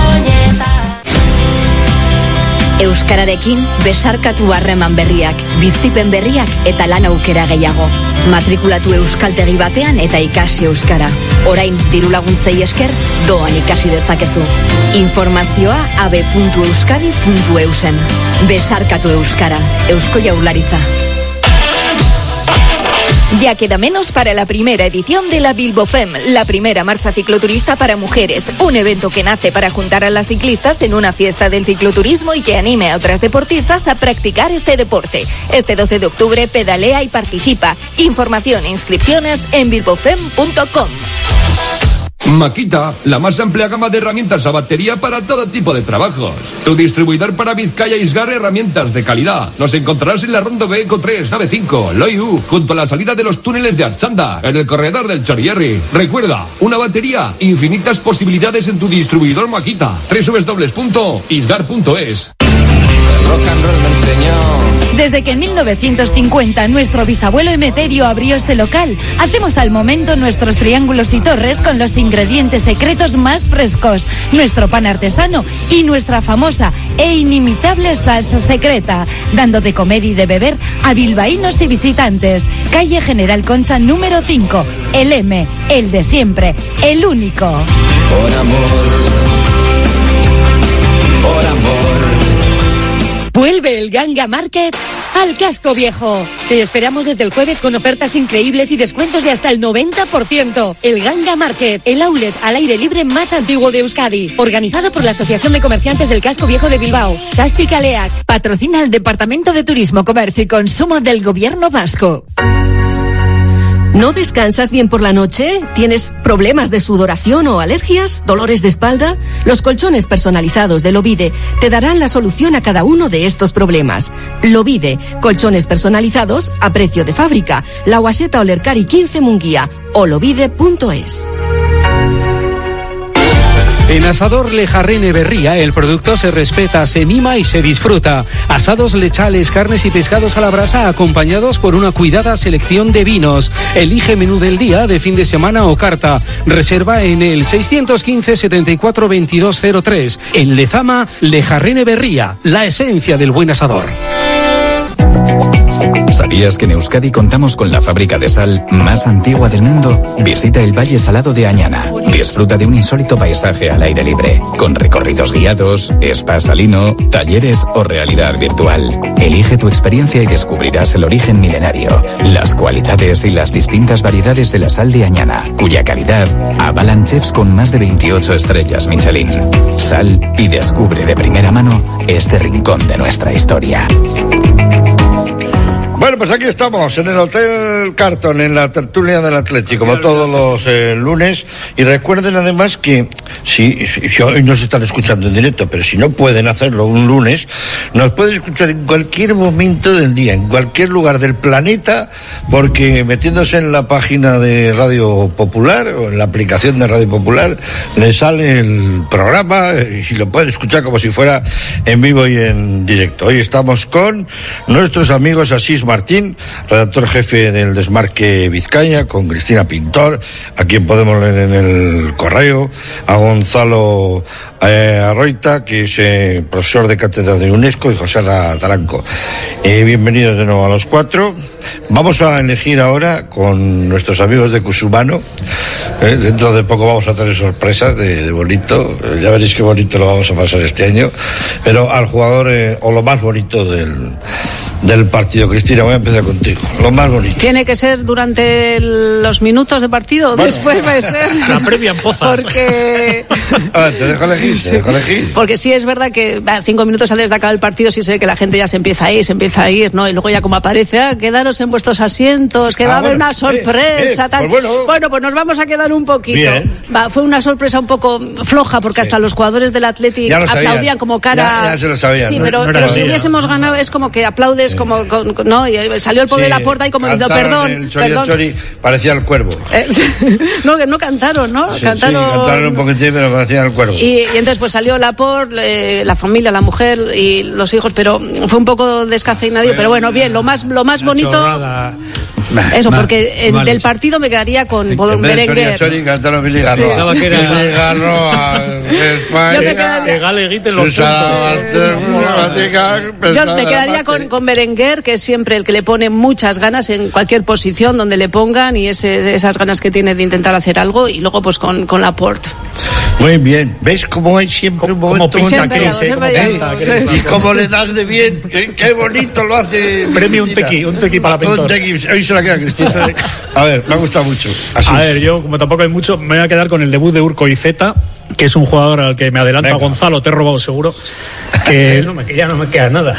Euskararekin besarkatu harreman berriak, bizipen berriak eta lan aukera gehiago. Matrikulatu euskaltegi batean eta ikasi euskara. Orain dirulaguntzei esker doan ikasi dezakezu. Informazioa abe.euskadi.eusen. Besarkatu euskara, Eusko Jaurlaritza. Ya queda menos para la primera edición de la Bilbofem, la primera marcha cicloturista para mujeres, un evento que nace para juntar a las ciclistas en una fiesta del cicloturismo y que anime a otras deportistas a practicar este deporte. Este 12 de octubre pedalea y participa. Información e inscripciones en bilbofem.com. Makita, la más amplia gama de herramientas a batería para todo tipo de trabajos. Tu distribuidor para Vizcaya Isgar, herramientas de calidad. Nos encontrarás en la Ronda B Eco 3, nave 5, Loiu, junto a la salida de los túneles de Archanda, en el corredor del Chorierri. Recuerda, una batería, infinitas posibilidades en tu distribuidor Makita. www.isgar.es. Desde que en 1950 nuestro bisabuelo Emeterio abrió este local, hacemos al momento nuestros triángulos y torres con los ingredientes secretos más frescos, nuestro pan artesano y nuestra famosa e inimitable salsa secreta, dando de comer y de beber a bilbaínos y visitantes. Calle General Concha número 5, el M, el de siempre, el único. Por amor. Vuelve el Ganga Market al Casco Viejo. Te esperamos desde el jueves con ofertas increíbles y descuentos de hasta el 90%. El Ganga Market, el outlet al aire libre más antiguo de Euskadi. Organizado por la Asociación de Comerciantes del Casco Viejo de Bilbao, Sasti Kaleak. Patrocina el Departamento de Turismo, Comercio y Consumo del Gobierno Vasco. ¿No descansas bien por la noche? ¿Tienes problemas de sudoración o alergias? ¿Dolores de espalda? Los colchones personalizados de Lovide te darán la solución a cada uno de estos problemas. Lovide, colchones personalizados a precio de fábrica. La Guaseta Olercari 15 Munguía o lovide.es. En Asador Lejarrene Berría el producto se respeta, se mima y se disfruta. Asados lechales, carnes y pescados a la brasa acompañados por una cuidada selección de vinos. Elige menú del día, de fin de semana o carta. Reserva en el 615 74 2203. En Lezama, Lejarrene Berría, la esencia del buen asador. ¿Sabías que en Euskadi contamos con la fábrica de sal más antigua del mundo? Visita el Valle Salado de Añana. Disfruta de un insólito paisaje al aire libre, con recorridos guiados, spa salino, talleres o realidad virtual. Elige tu experiencia y descubrirás el origen milenario, las cualidades y las distintas variedades de la sal de Añana, cuya calidad avalan chefs con más de 28 estrellas Michelin. Sal y descubre de primera mano este rincón de nuestra historia. Bueno, pues aquí estamos, en el Hotel Carton, en la tertulia del Atlético, como todos los lunes. Y recuerden además que, si hoy nos están escuchando en directo, pero si no pueden hacerlo un lunes, nos pueden escuchar en cualquier momento del día, en cualquier lugar del planeta, porque metiéndose en la página de Radio Popular, o en la aplicación de Radio Popular, les sale el programa y lo pueden escuchar como si fuera en vivo y en directo. Hoy estamos con nuestros amigos Asís Martín Martín, redactor jefe del Desmarque Vizcaya, con Cristina Pintor, a quien podemos leer en el correo, a Gonzalo Arroita, que es profesor de cátedra de UNESCO, y José Taranco. Bienvenidos de nuevo a los cuatro. Vamos a elegir ahora con nuestros amigos de Cusumano. Dentro de poco vamos a tener sorpresas de bonito. Ya veréis qué bonito lo vamos a pasar este año. Pero al jugador, o lo más bonito del partido. Cristina, voy a empezar contigo. Lo más bonito. ¿Tiene que ser durante los minutos de partido? Bueno, después puede ser. La previa en Pozas. Porque... te dejo elegir. Porque sí es verdad que 5 minutos antes de acabar el partido sí se ve que la gente ya se empieza a ir, ¿no? Y luego ya como aparece, quedaros en vuestros asientos, que va a haber una sorpresa, tal. Pues bueno, pues nos vamos a quedar un poquito. Bien. Fue una sorpresa un poco floja, porque hasta los jugadores del Athletic aplaudían como cara... Ya se lo sabían. Sí, pero si hubiésemos ganado es como que aplaudes como... ¿no? Y salió el pobre de la puerta y como diciendo, perdón. Chori, parecía el cuervo. No, que no cantaron, ¿no? Sí, cantaron un poquitín, pero parecía el cuervo. Y entonces pues salió Laporte, la familia, la mujer y los hijos, pero fue un poco descafeinado, pero bueno, bien, lo más bonito... Chorrada. Eso, porque del partido me quedaría con Berenguer. Chori, cantaron Billy Garroa. Sí. Billy Garroa, yo me quedaría con Berenguer, que es siempre el que le pone muchas ganas en cualquier posición donde le pongan, y esas ganas que tiene de intentar hacer algo, y luego pues con Laporte. Muy bien, ¿ves cómo hay siempre un momento? Y cómo le das de bien, qué bonito lo hace. Premio un tequi para Pintor. Hoy se la queda Cristina. A ver, me ha gustado mucho. Así. A ver, yo como tampoco hay mucho, me voy a quedar con el debut de Urco Iceta, que es un jugador al que me adelanta. Venga. Gonzalo, te he robado seguro. Que ya no me queda nada.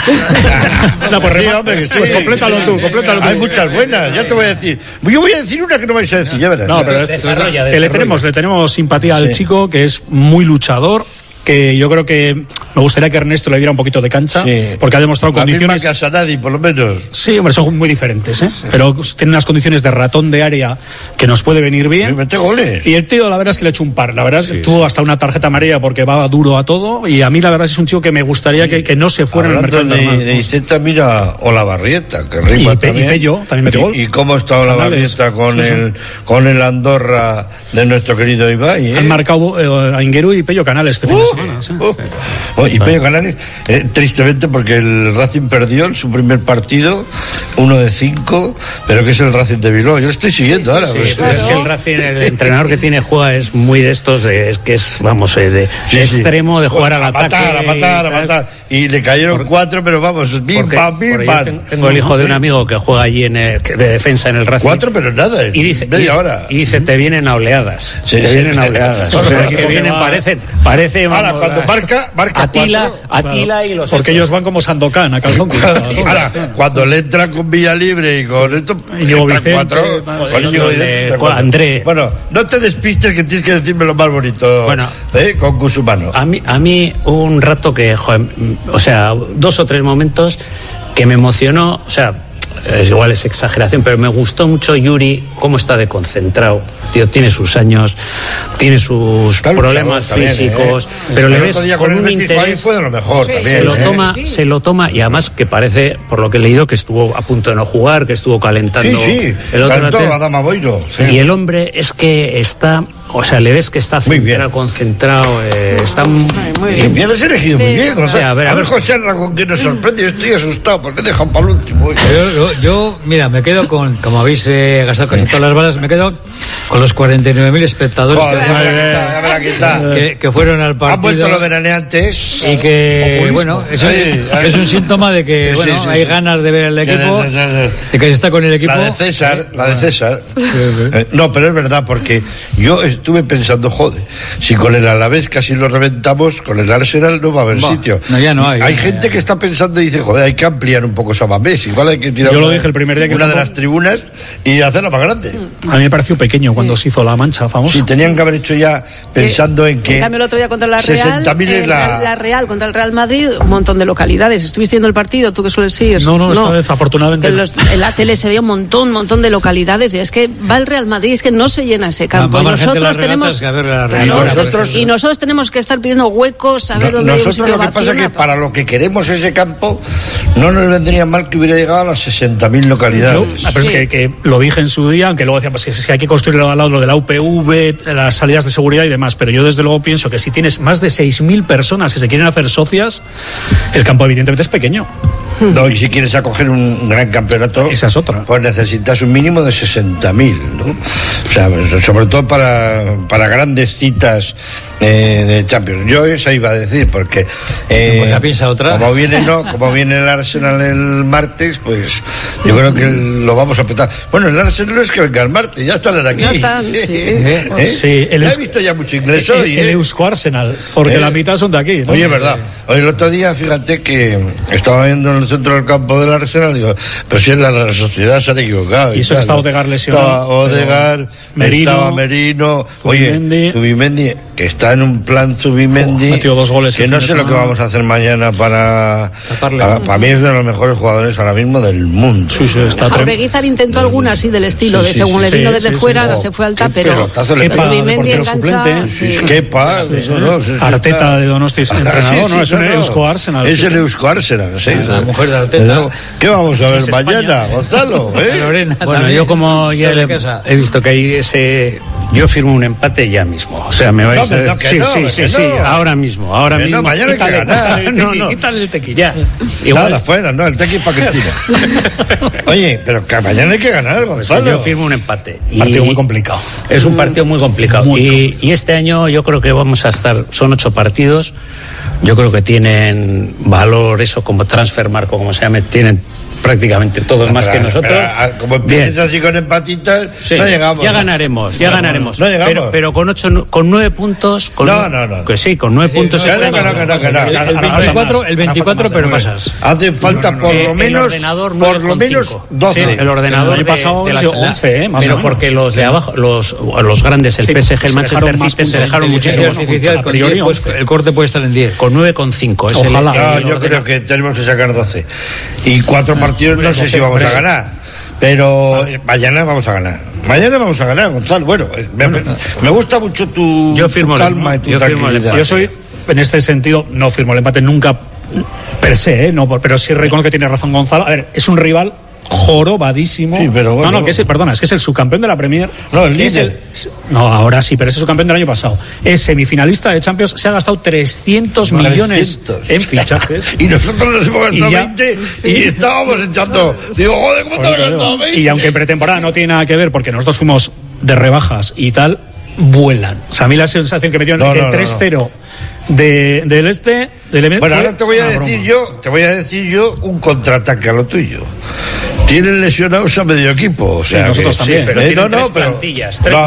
Pues complétalo tú. Hay muchas buenas, ya te voy a decir. Yo voy a decir una que no vais a decir, ya verás. No, pero que le tenemos simpatía al chico, que es muy luchador, que yo creo que me gustaría que Ernesto le diera un poquito de cancha, porque ha demostrado condiciones... La misma que a Sanadi, por lo menos. Sí, hombre, son muy diferentes, pero tiene unas condiciones de ratón de área que nos puede venir bien. Mete goles. Y el tío, la verdad es que le ha hecho un par. La verdad es que tuvo hasta una tarjeta amarilla porque va duro a todo, y a mí la verdad es un tío que me gustaría que no se fuera en el mercado de Iceta, mira, Olavarrieta, que rima también. Y Pello, también mete gol. ¿Y cómo está Olavarrieta con el Andorra de nuestro querido Ibai? Han marcado a Ingueru y Pello Canales este fin de semana. Y Pello Canales, tristemente, porque el Racing perdió en su primer partido 1-5, pero que es el Racing de Bilbao. Yo lo estoy siguiendo ahora. Sí, claro. Es que el Racing, el entrenador que tiene juega es muy de estos, de extremo, de jugar al ataque. A matar. Y le cayeron 4, pero vamos, bim, pam. Tengo el hijo de un amigo que juega allí de defensa en el Racing. 4, pero nada, y dice, media hora. Y dice, te vienen a oleadas. Vienen a oleadas. O sea, que vienen, parece ahora, cuando marca Atila y los... Porque ellos van como Sandokan a calzón. Ahora, cuando le entra con Villalibre y con esto... Íñigo Vicente, André... Bueno, no te despistes, que tienes que decirme lo más bonito, con Cusumano. A mí un rato que, o sea, 2 o 3 momentos que me emocionó, o sea... igual es exageración, pero me gustó mucho Yuri, cómo está de concentrado, tío, tiene sus años, tiene sus problemas físicos, pero le ves con un interés, fue de lo mejor, se lo toma, y además que parece, por lo que he leído, que estuvo a punto de no jugar, que estuvo calentando el otro Adama Boiro, y el hombre es que está... O sea, le ves que está concentrado, está muy bien. Has elegido muy bien. O sea, a ver, José Arra, con que nos sorprende. Yo estoy asustado porque he dejado para el último. Yo, mira, me quedo con, como habéis gastado casi todas las balas, me quedo con los 49.000 espectadores que fueron al partido. Han vuelto los veraneantes. Y que, bueno, es un síntoma de que hay ganas de ver el equipo, de que se está con el equipo. La de César. No, pero es verdad, porque yo estuve pensando, si con el Alavés casi lo reventamos, con el Arsenal no va a haber sitio. No, ya no hay. Hay gente que está pensando y dice, hay que ampliar un poco Samamés. Igual hay que tirar yo lo dije el primer día que una de las tribunas y hacerla más grande. A mí me pareció pequeño cuando se hizo la Mancha famosa. Sí, tenían que haber hecho ya pensando en que... En cambio, el otro día contra la Real, 60.000 la Real contra el Real Madrid, un montón de localidades. ¿Estuviste viendo el partido? ¿Tú que sueles ir? No, esta vez, afortunadamente. En la tele se veía un montón de localidades. Es que va el Real Madrid, es que no se llena ese campo. Y nosotros nosotros tenemos y nosotros tenemos que estar pidiendo huecos, saber dónde hay un sitio lo que pasa es que para lo que queremos ese campo no nos vendría mal que hubiera llegado a las 60.000 localidades. Pero es que lo dije en su día, aunque luego decíamos que hay que construirlo al lado lo de la UPV, las salidas de seguridad y demás, pero yo desde luego pienso que si tienes más de 6.000 personas que se quieren hacer socias, el campo evidentemente es pequeño. No, y si quieres acoger un gran campeonato, esa es otra, pues necesitas un mínimo de 60.000, ¿no? O sea, sobre todo para grandes citas de Champions. Yo esa iba a decir, porque pues ya piensa otra. Como viene el Arsenal el martes, pues yo creo que lo vamos a petar. Bueno, el Arsenal no es que venga el martes, ya estarán aquí. Ya están, sí. Sí, he visto ya mucho inglés hoy. El Eusko Arsenal, porque la mitad son de aquí, ¿no? Oye, es verdad. Hoy el otro día, fíjate que estaba viendo en el centro del campo del Arsenal, digo, pero si en la sociedad se han equivocado. Y eso que está Odegaard lesionado. Estaba Odegaard, estaba Merino, Zubimendi, que está en un plan Zubimendi, metió 2 goles que no sé lo que vamos a hacer mañana para mí es de los mejores jugadores ahora mismo del mundo. Jaureguizar intentó alguna así del estilo, según le vino desde fuera, no se fue alta, pero Zubimendi engancha. Kepa, Arteta de Donosti es entrenador, no, es un Eusko Arsenal. Es el Eusko Arsenal, la mujer de Arteta. ¿Qué vamos a ver mañana, Gonzalo? Bueno, yo como ya he visto que hay yo firmo un empate ya mismo. O sea, me vais a decir. Sí, ahora mismo. Mañana hay que ganar. Quítale el tequi. Ya. Igual afuera, no, el tequi para Cristina. Oye, pero que mañana hay que ganar, Gonzalo. Yo firmo un empate. Partido muy complicado. Es un partido muy complicado. Y este año yo creo que vamos a estar, son 8 partidos. Yo creo que tienen valor eso como Transfermarkt, como se llame, tienen prácticamente todos más que nosotros. Como empieces así con empatitas, no llegamos. Ya ganaremos. No llegamos. Pero con 9 puntos. No. Que sí, con 9 puntos. El 24, pero pasas. Hacen falta por lo menos 12. El ordenador el año pasado de la 11, más pero o menos. porque los de abajo, los grandes, el PSG, el Manchester City, se dejaron muchísimo. Pues el corte puede estar en 10. Con 9,5. Ojalá. Yo creo que tenemos que sacar 12. Y 4 partidos no sé si vamos a ganar, pero mañana vamos a ganar, Gonzalo. Bueno, me gusta mucho tu calma y tu tranquilidad. Yo soy, en este sentido, no firmo el empate nunca per se, pero sí reconozco que tiene razón Gonzalo. A ver, es un rival jorobadísimo. Sí, pero bueno. Es el subcampeón de la Premier. No, el líder. Ahora sí, pero es el subcampeón del año pasado. Es semifinalista de Champions, se ha gastado 300 millones en fichajes. Y nosotros nos hemos gastado 20 y estábamos echando. Digo, joder, ¿cómo te has gastado 20? Y aunque en pretemporada no tiene nada que ver, porque nosotros fuimos de rebajas y tal, vuelan. O sea, a mí la sensación que me dio el 3-0 del evento. Bueno, ahora te voy a decir yo un contraataque a lo tuyo. Tienen lesionados a medio equipo, o sea, nosotros también. Pero tienen tres plantillas. Tiene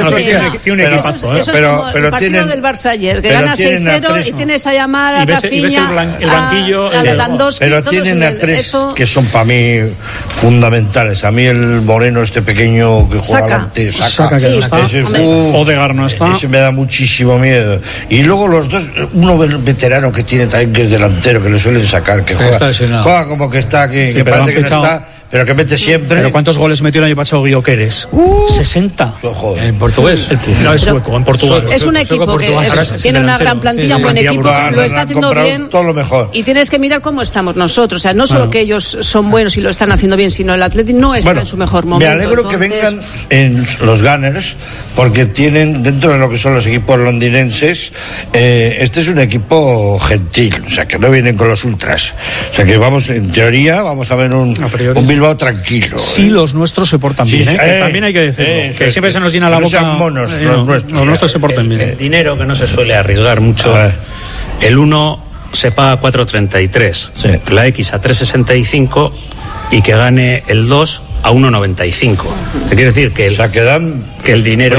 un equipazo, Eso es como el partido del Barça ayer, que gana 6-0 y tienes a llamar a Rafinha, el banquillo, a Lewandowski. Pero tienen a 3 que son para mí fundamentales. A mí el moreno este pequeño que juega adelante, Saka que no está. Odegaard no está. Ese me da muchísimo miedo. Y luego los dos, uno veterano que tiene también, que es delantero, que le suelen sacar, que juega como que está, que parece que no está, pero que mete siempre. ¿Pero cuántos goles metió el año pasado Guioqueres? 60. Joder. ¿En portugués? No, es sueco, en Portugal. Es un equipo que tiene una gran plantilla, un buen equipo, lo está haciendo bien. Todo lo mejor. Y tienes que mirar cómo estamos nosotros. O sea, no solo que ellos son buenos y lo están haciendo bien, sino el Athletic no está en su mejor momento. Me alegro que vengan en los Gunners, porque tienen, dentro de lo que son los equipos londinenses, este es un equipo gentil, o sea, que no vienen con los ultras. O sea, que vamos, en teoría, vamos a ver un Bilbao tranquilo. Sí, los nuestros se portan bien, también hay que decirlo, que siempre se nos llena la boca. Sean monos, los nuestros se portan bien. El dinero que no se suele arriesgar mucho, el 1 se paga 4,33, la X a 3,65 y que gane el 2 a 1,95. Te quiere decir que el dinero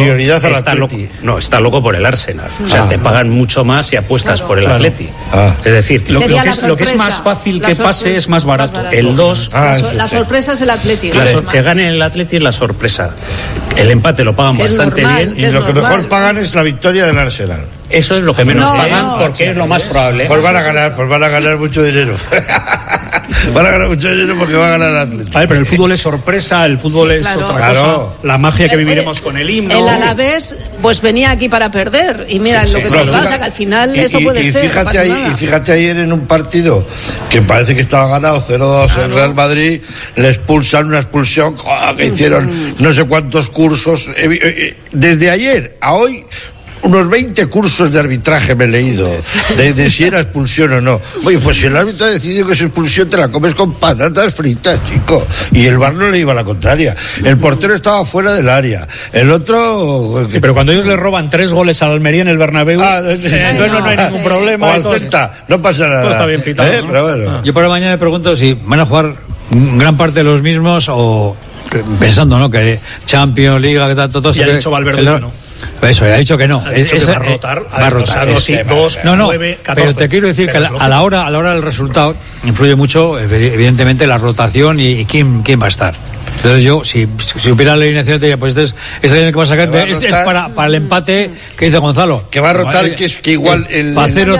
está loco por el Arsenal. O sea, te pagan mucho más si apuestas por el Atleti. Es decir, lo que es más fácil que pase es más barato. El 2. La sorpresa es el Atleti. Que gane el Atleti es la sorpresa. El empate lo pagan bastante bien. Y lo que mejor pagan es la victoria del Arsenal. Eso es lo que menos pagan porque es lo más probable. Pues van a ganar mucho dinero. Van a ganar mucho dinero porque va a ganar el Atlético. A ver, pero el fútbol es sorpresa, el fútbol es otra cosa. La magia que viviremos con el himno. El Alavés pues venía aquí para perder y mira lo que se va, o sea, que al final esto puede ser. Y fíjate ayer en un partido que parece que estaba ganado 0-2 el Real Madrid, le expulsan una expulsión que hicieron no sé cuántos cursos. Desde ayer a hoy unos 20 cursos de arbitraje me he leído, de si era expulsión o no. Oye, pues si el árbitro ha decidido que es expulsión, te la comes con patatas fritas, chico. Y el VAR no le iba a la contraria. El portero estaba fuera del área. El otro... Sí, pero cuando ellos le roban 3 goles al Almería en el Bernabéu, entonces no hay ningún problema. O al Celta, no pasa nada. Todo está bien pitado, ¿no? Pero bueno. Yo por la mañana me pregunto si van a jugar gran parte de los mismos o... Pensando, ¿no? Que Champions, Liga, que tal, todo... Y ha dicho Valverde no. Eso, ha dicho que no. Ha dicho que va a rotar. Va a rotar. 2, 9, 14. Pero te quiero decir que a la hora del resultado influye mucho, evidentemente, la rotación y quién va a estar. Entonces yo, si hubiera la alineación, te diría, pues esta línea que va a sacar es para el empate que dice Gonzalo. Que va a rotar, que es que igual en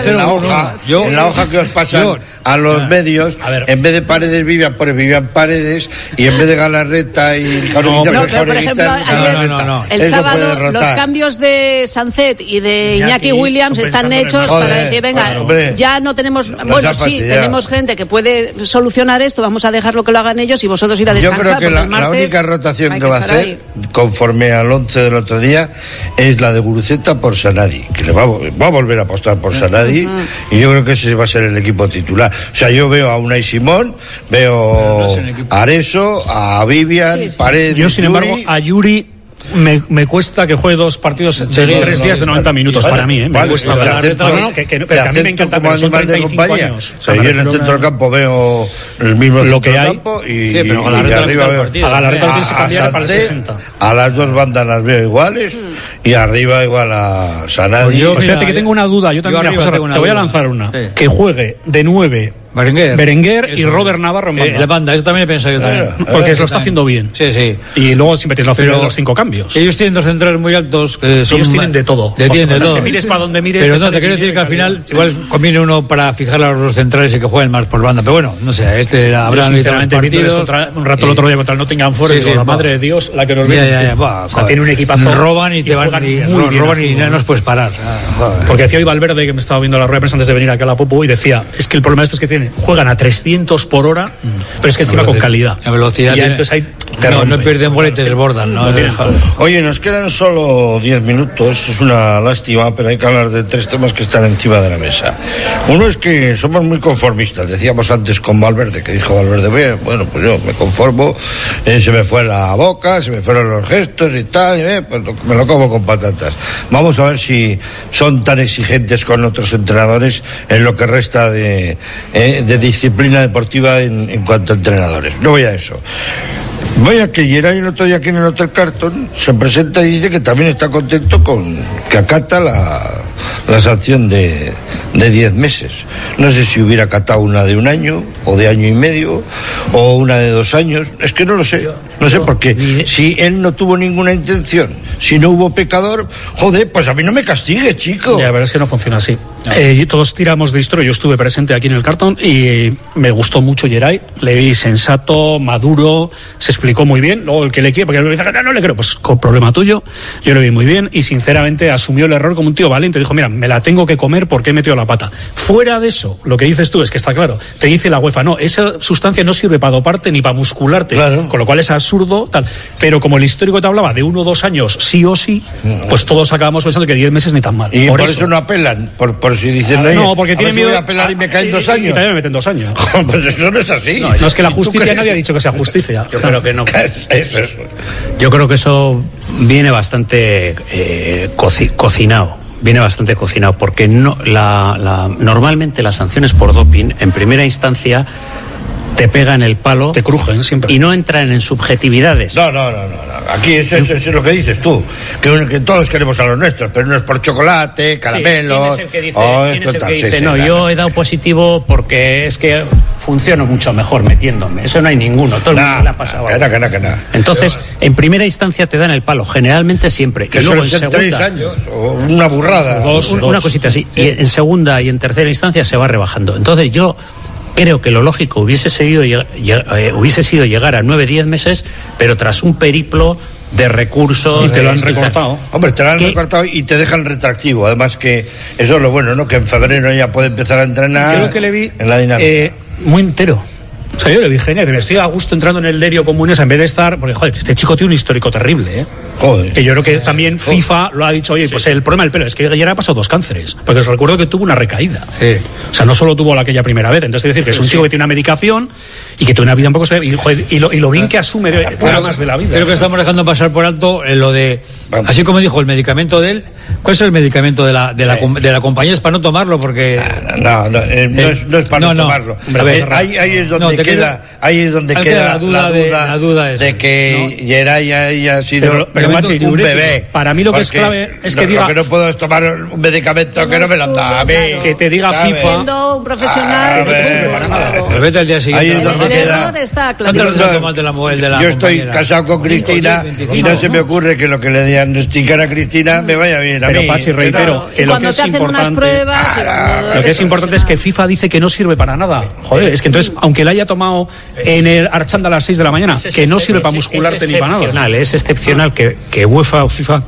la hoja que os pasan a los medios, en vez de Paredes Vivian Paredes, y en vez de Galarreta y por ejemplo, el sábado los cambios de Sancet y de Iñaki Williams están hechos para decir, venga, ya no tenemos, bueno, sí, tenemos gente que puede solucionar esto, vamos a dejarlo que lo hagan ellos y vosotros ir a descansar. Yo creo que la única rotación que va a hacer, conforme al 11 del otro día, es la de Guruceta por Sanadi, que le va a volver a apostar por Sanadi, y yo creo que ese va a ser el equipo titular. O sea, yo veo a Unai Simón, veo a Areso, a Vivian, Paredes. Yo, sin embargo, a Yuri me cuesta que juegue 2 partidos en 3 días de 90 minutos para mí, me cuesta. Pero a mí me encanta, pero son 35 años. Yo en el centro del campo veo el mismo lo que hay campo y arriba veo a Galarreta lo tienes que cambiar para el 60. A las 2 bandas las veo iguales y arriba igual a Sanadi. Fíjate que tengo una duda, yo también, José, te voy a lanzar una. Que juegue de 9 Berenguer y Robert Navarro en banda. La banda, eso también he pensado yo también. Porque lo está haciendo bien. Sí. Y luego siempre tienes la opción de los 5 cambios. Ellos tienen 2 centrales muy altos. Ellos tienen de todo. Tienen de todo. Que mires para donde mires. Pero no, te quiero decir que al final igual conviene uno para fijar a los centrales y que jueguen más por banda. Pero bueno, no sé, habrá sinceramente un rato el otro día contra el Nottingham Forest, la madre de Dios, la que nos viene. Tiene un equipazo. Roban y te van y no nos puedes parar. Porque decía hoy Valverde, que me estaba viendo la rueda de prensa antes de venir aquí a la Popo, y decía, es que el problema de esto es que juegan a 300 por hora, pero es que encima con calidad. La velocidad. Y entonces hay no pierden bola y te desbordan. Oye, nos quedan solo 10 minutos, es una lástima, pero hay que hablar de 3 temas que están encima de la mesa. Uno es que somos muy conformistas, decíamos antes con Valverde, que dijo Valverde, bueno, pues yo me conformo, se me fue la boca, se me fueron los gestos y tal, pues me lo como con patatas. Vamos a ver si son tan exigentes con otros entrenadores en lo que resta de disciplina deportiva en cuanto a entrenadores. No voy a eso. Voy a que Geray el otro día aquí en el Hotel Carlton se presenta y dice que también está contento con que acata la sanción de 10 meses. No sé si hubiera acatado una de 1 año o de año y medio o una de 2 años. Es que no lo sé. No sé por qué. Si él no tuvo ninguna intención, si no hubo pecador, joder, pues a mí no me castigue, chico. Ya, la verdad es que no funciona así. Todos tiramos de historia. Yo estuve presente aquí en el Carlton y me gustó mucho Geray. Le vi sensato, maduro, se explicó muy bien. Luego el que le quiere, porque me dice, no le creo, pues con problema tuyo. Yo lo vi muy bien y sinceramente asumió el error como un tío valiente. Dijo, mira, me la tengo que comer porque he metido la pata. Fuera de eso, lo que dices tú es que está claro. Te dice la UEFA, no, esa sustancia no sirve para doparte ni para muscularte. Claro. Con lo cual es absurdo, tal. Pero como el histórico te hablaba de 1 o 2 años, sí o sí, pues todos acabamos pensando que 10 meses ni tan mal. Y por eso no apelan, por si dicen, no, porque tiene miedo a apelar y me caen 2 años. Y también me meten 2 años. Pues eso no es así. No, es que la justicia, nadie ha dicho que sea justicia. Yo creo que no. Eso. Yo creo que eso viene bastante cocinado. Viene bastante cocinado, porque normalmente las sanciones por doping, en primera instancia, te pegan el palo, te crujen siempre y no entran en subjetividades. No. Aquí eso es lo que dices tú, que todos queremos a los nuestros, pero no es por chocolate, caramelos. ¿Quién es el que dice? Yo he dado positivo porque es que funciono mucho mejor metiéndome? Eso no hay ninguno, todo el mundo le ha pasado. Entonces, en primera instancia te dan el palo, generalmente siempre. Que y luego en segunda 3 años, o una burrada. Una cosita así. Y en segunda y en tercera instancia se va rebajando. Entonces yo creo que lo lógico hubiese sido llegar a 9-10 meses, pero tras un periplo de recursos. Y te lo han recortado. Hombre, te lo han recortado y te dejan retractivo. Además que eso es lo bueno, ¿no? Que en febrero ya puede empezar a entrenar. Yo lo que le vi en la dinámica. Muy entero. O sea, yo le vi genial, que me estoy a gusto entrando en el Derio Comunes en vez de estar, porque joder, este chico tiene un histórico terrible, ¿eh? Joder. Que yo creo que también FIFA lo ha dicho, oye, pues el problema del pelo es que ayer ha pasado 2 cánceres, porque os recuerdo que tuvo una recaída. Sí. O sea, no solo tuvo aquella primera vez, entonces es decir que es un chico que tiene una medicación y que tiene una vida un poco y lo bien que asume más de la vida. Creo que estamos dejando pasar por alto lo de, así como dijo, el medicamento de él. ¿Cuál es el medicamento de la compañía? Es para no tomarlo, porque no es para no tomarlo. Ahí es donde queda la duda de que Geray haya sido un bebé. Para mí lo que es clave es que diga que no puedo tomar un medicamento que no me lo han dado a mí. Que te diga FIFA. Siendo un profesional. Pero vete al día siguiente. Ahí es donde queda. Yo estoy casado con Cristina y no se me ocurre que lo que le diagnostican a Cristina me vaya bien a mí. Pero Pachi, reitero, que lo que es importante, pruebas, lo que es importante es que FIFA dice que no sirve para nada. Joder, es que entonces, aunque la haya tomado en el Archanda a las 6 de la mañana, que no sirve para muscularte ni para nada. Es excepcional que UEFA o FIFA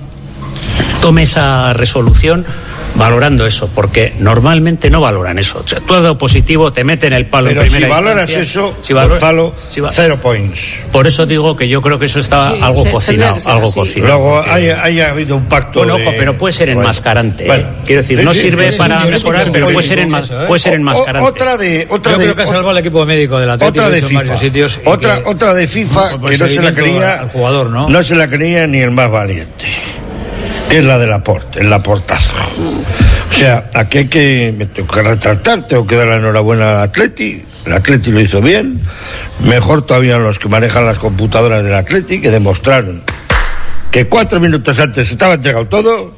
tome esa resolución valorando eso, porque normalmente no valoran eso. O sea, tú has dado positivo, te meten el palo pero en primera instancia. Si valoras eso, Gonzalo, 0 points. Por eso digo que yo creo que eso está algo cocinado. Luego haya habido un pacto. Bueno, ojo, pero puede ser enmascarante. Bueno, quiero decir, no sirve para mejorar, pero puede ser enmascarante. Yo creo que ha salvado al equipo médico del Atlético. Otra de FIFA. Otra de FIFA que no se la creía al jugador, ¿no? No se la creía ni el más valiente. Que es la del Laporte, el Laportazo. O sea, aquí me tengo que retractar, tengo que dar la enhorabuena al Atleti. El Atleti lo hizo bien, mejor todavía los que manejan las computadoras del Atleti, que demostraron que 4 minutos antes estaba entregado todo,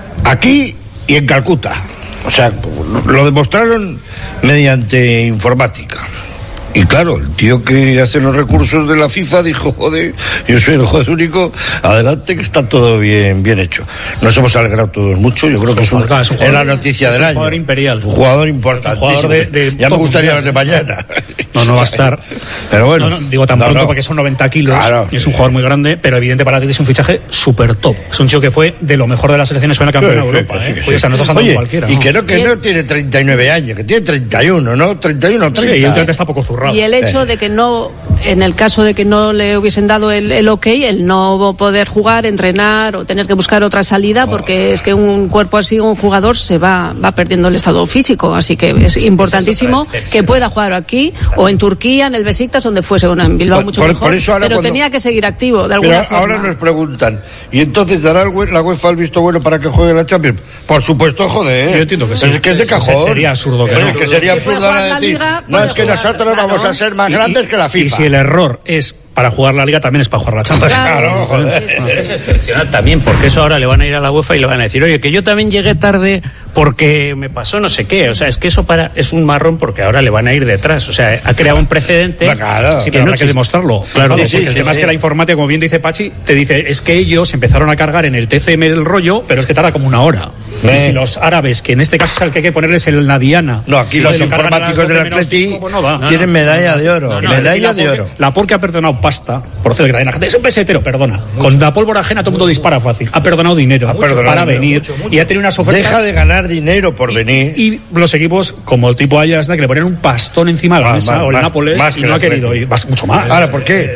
aquí y en Calcuta. O sea, lo demostraron mediante informática. Y claro, el tío que hace los recursos de la FIFA dijo, joder, yo soy el juez único, adelante, que está todo bien hecho. Nos hemos alegrado todos mucho, yo creo que es la noticia del año. Un jugador imperial. Un jugador importantísimo. Ya me gustaría verle mañana. No va a estar. Pero bueno. No, digo tan pronto porque son 90 kilos. Claro, es un jugador muy grande, pero evidente para ti es un fichaje súper top. Es un chico que fue de lo mejor de la selección española campeona de Europa. O sea, no estás hablando cualquiera. Y que no tiene 39 años, que tiene 31, ¿no? 31 o 30. Sí, y entonces está poco zurrado. Y el hecho de que no, en el caso de que no le hubiesen dado el ok, el no poder jugar, entrenar o tener que buscar otra salida, porque es que un cuerpo así, un jugador se va perdiendo el estado físico, así que es importantísimo que pueda jugar aquí o en Turquía, en el Besiktas, donde fuese, bueno, en Bilbao mucho mejor, pero tenía que seguir activo de alguna forma. Ahora nos preguntan, ¿y entonces dará la UEFA el visto bueno para que juegue la Champions? Por supuesto, joder. Yo entiendo que sí. Es que es de cajón. Sería absurdo que no. Es que sería absurdo decir, no, es que nosotros vamos a ser más grandes que la FIFA. Y si el error es para jugar la Liga, también es para jugar la Champions. Claro, joder. Es excepcional también, porque eso ahora le van a ir a la UEFA y le van a decir, oye, que yo también llegué tarde porque me pasó no sé qué. O sea, es que eso es un marrón porque ahora le van a ir detrás. O sea, ha creado un precedente. Claro, sí, pero habrá que demostrarlo. Claro, porque el tema es que la informática, como bien dice Pachi, te dice, es que ellos empezaron a cargar en el TCM el rollo, pero es que tarda como 1 hora. Y si los árabes, que en este caso es el que hay que ponerles el la diana. No, aquí los informáticos del Atleti tienen medalla de oro. Medalla de oro. La porque ha perdonado pasta, por cierto, que la gente es un pesetero, perdona. Con la pólvora ajena todo el mundo dispara fácil. Ha perdonado dinero para venir y ha tenido unas ofertas. Deja de ganar dinero por venir. Y los equipos, como el tipo Ajax, que le ponen un pastón encima de la mesa, o el Nápoles, y no ha querido ir. Mucho más. Ahora, ¿por qué?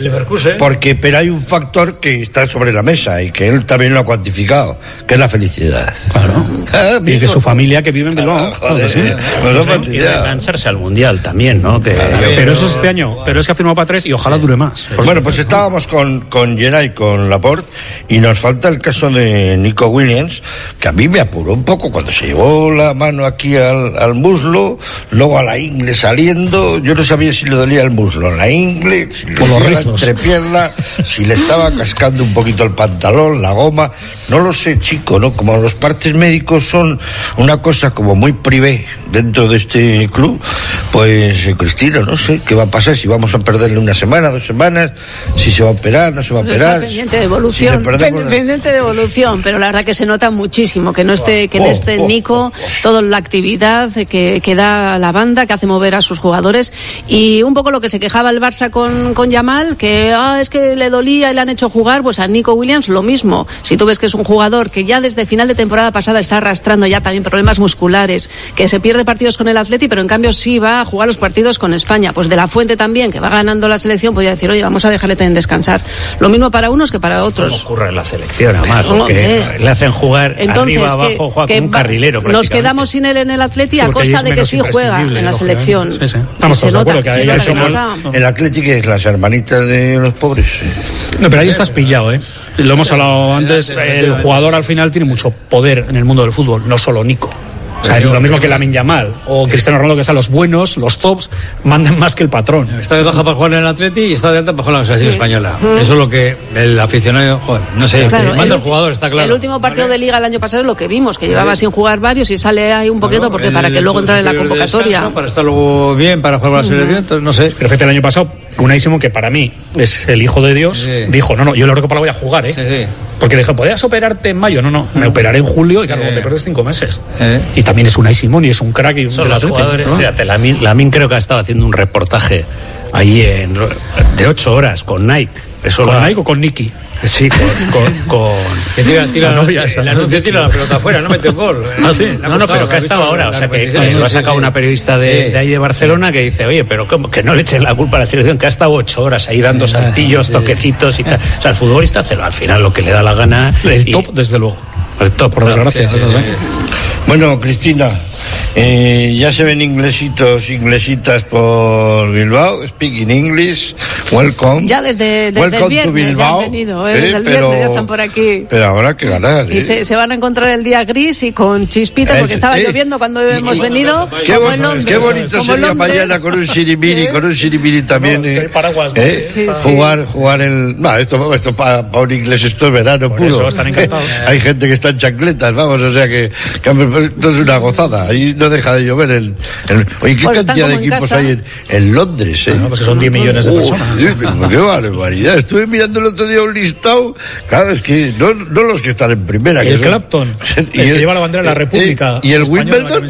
Pero hay un factor que está sobre la mesa y que él también lo ha cuantificado, que es la felicidad. Claro. Y de su familia que vive en Bilbao. Y de lanzarse al Mundial también, ¿no? Pero eso es este año. Pero es que ha firmado para 3 y ojalá dure más. Bueno, pues estábamos con Gerard y con Laporte y nos falta el caso de Nico Williams, que a mí me apuró un poco cuando se llevó la mano aquí al muslo, luego a la ingle saliendo. Yo no sabía si le dolía el muslo, la ingle, si le dolía la entrepierna, si le estaba cascando un poquito el pantalón, la goma. No lo sé, chico, ¿no? Como los partes médicos son una cosa como muy privé dentro de este club, pues Cristina, no sé qué va a pasar, si vamos a perderle una semana, 2 semanas, si se va a operar, no se va a operar. Está pendiente de evolución, pendiente de evolución, pero la verdad que se nota muchísimo que no esté, que Nico, toda la actividad que da la banda, que hace mover a sus jugadores, y un poco lo que se quejaba el Barça con Yamal, que es que le dolía y le han hecho jugar, pues a Nico Williams lo mismo. Si tú ves que es un jugador que ya desde final de temporada pasada está arrastrando ya también problemas musculares, que se pierde partidos con el Atleti, pero en cambio sí va a jugar los partidos con España, pues De La Fuente también, que va ganando la selección, podría decir, oye, vamos a dejarle también descansar. Lo mismo para unos que para otros. ¿Cómo ocurre en la selección, Amar? Porque le hacen jugar arriba, abajo, juega como un carrilero. Nos quedamos sin él en el Atleti a costa de que sí juega en la selección. Sí. Estamos de acuerdo que ahí el Atleti, que es las hermanitas de los pobres. No, pero ahí estás pillado, ¿eh? Lo hemos hablado antes, el jugador al final tiene mucho poder en el mundo del fútbol, no solo Nico. O sea, lo mismo que Lamine Yamal o Cristiano Ronaldo, que están los buenos, los tops, mandan más que el patrón. Está de baja para jugar en el Atleti y está de alta para jugar en la selección española. Eso es lo que el aficionado, no sé, claro, manda el jugador, está claro. El último partido de Liga el año pasado es lo que vimos, que llevaba sin jugar varios y sale ahí un poquito porque para que luego entrar en la convocatoria. Para estar luego bien, para jugar con la selección, entonces no sé. Pero fíjate, el año pasado, Unai Simón, que para mí es el hijo de Dios, dijo, no, yo el Eurocopa la voy a jugar, Porque dije, ¿podrías operarte en mayo? No, me operaré en julio y claro, te pierdes 5 meses. Y también es Unai Simón y es un crack y un son los jugadores, ¿no? Fíjate, Lamine creo que ha estado haciendo un reportaje ahí de 8 horas con Nike. ¿Con Nike o con Nicky? Sí, con que tira la novia esa. Tira la pelota afuera, no mete un gol. Ah, sí. No, pero que ha estado ahora. O sea, que lo ha sacado una periodista de ahí de Barcelona que dice, oye, pero que no le echen la culpa a la selección, que ha estado 8 horas ahí dando saltillos, toquecitos y tal. O sea, el futbolista hace al final lo que le da la gana. El top, desde luego. El top, por desgracia. Bueno, Cristina, ya se ven inglesitas por Bilbao, speaking English, welcome. Ya desde el viernes ya han venido, desde el viernes ya están por aquí. Pero ahora hay que ganar. Y se van a encontrar el día gris y con chispitas, porque estaba lloviendo cuando hemos venido. Qué bonito sería mañana con un sirimiri también. Jugar el... No, esto para un inglés esto es verano por puro. Eso están encantados. Hay gente que está en chancletas, vamos, o sea que esto es una gozada. Ahí no deja de llover. Oye, ¿qué cantidad de equipos hay en Londres? Bueno, pues son 10 millones de personas. Qué barbaridad. Estuve mirando el otro día un listado. Claro, es que no los que están en primera. El Clapton, que lleva la bandera de la República. ¿Y el Wimbledon?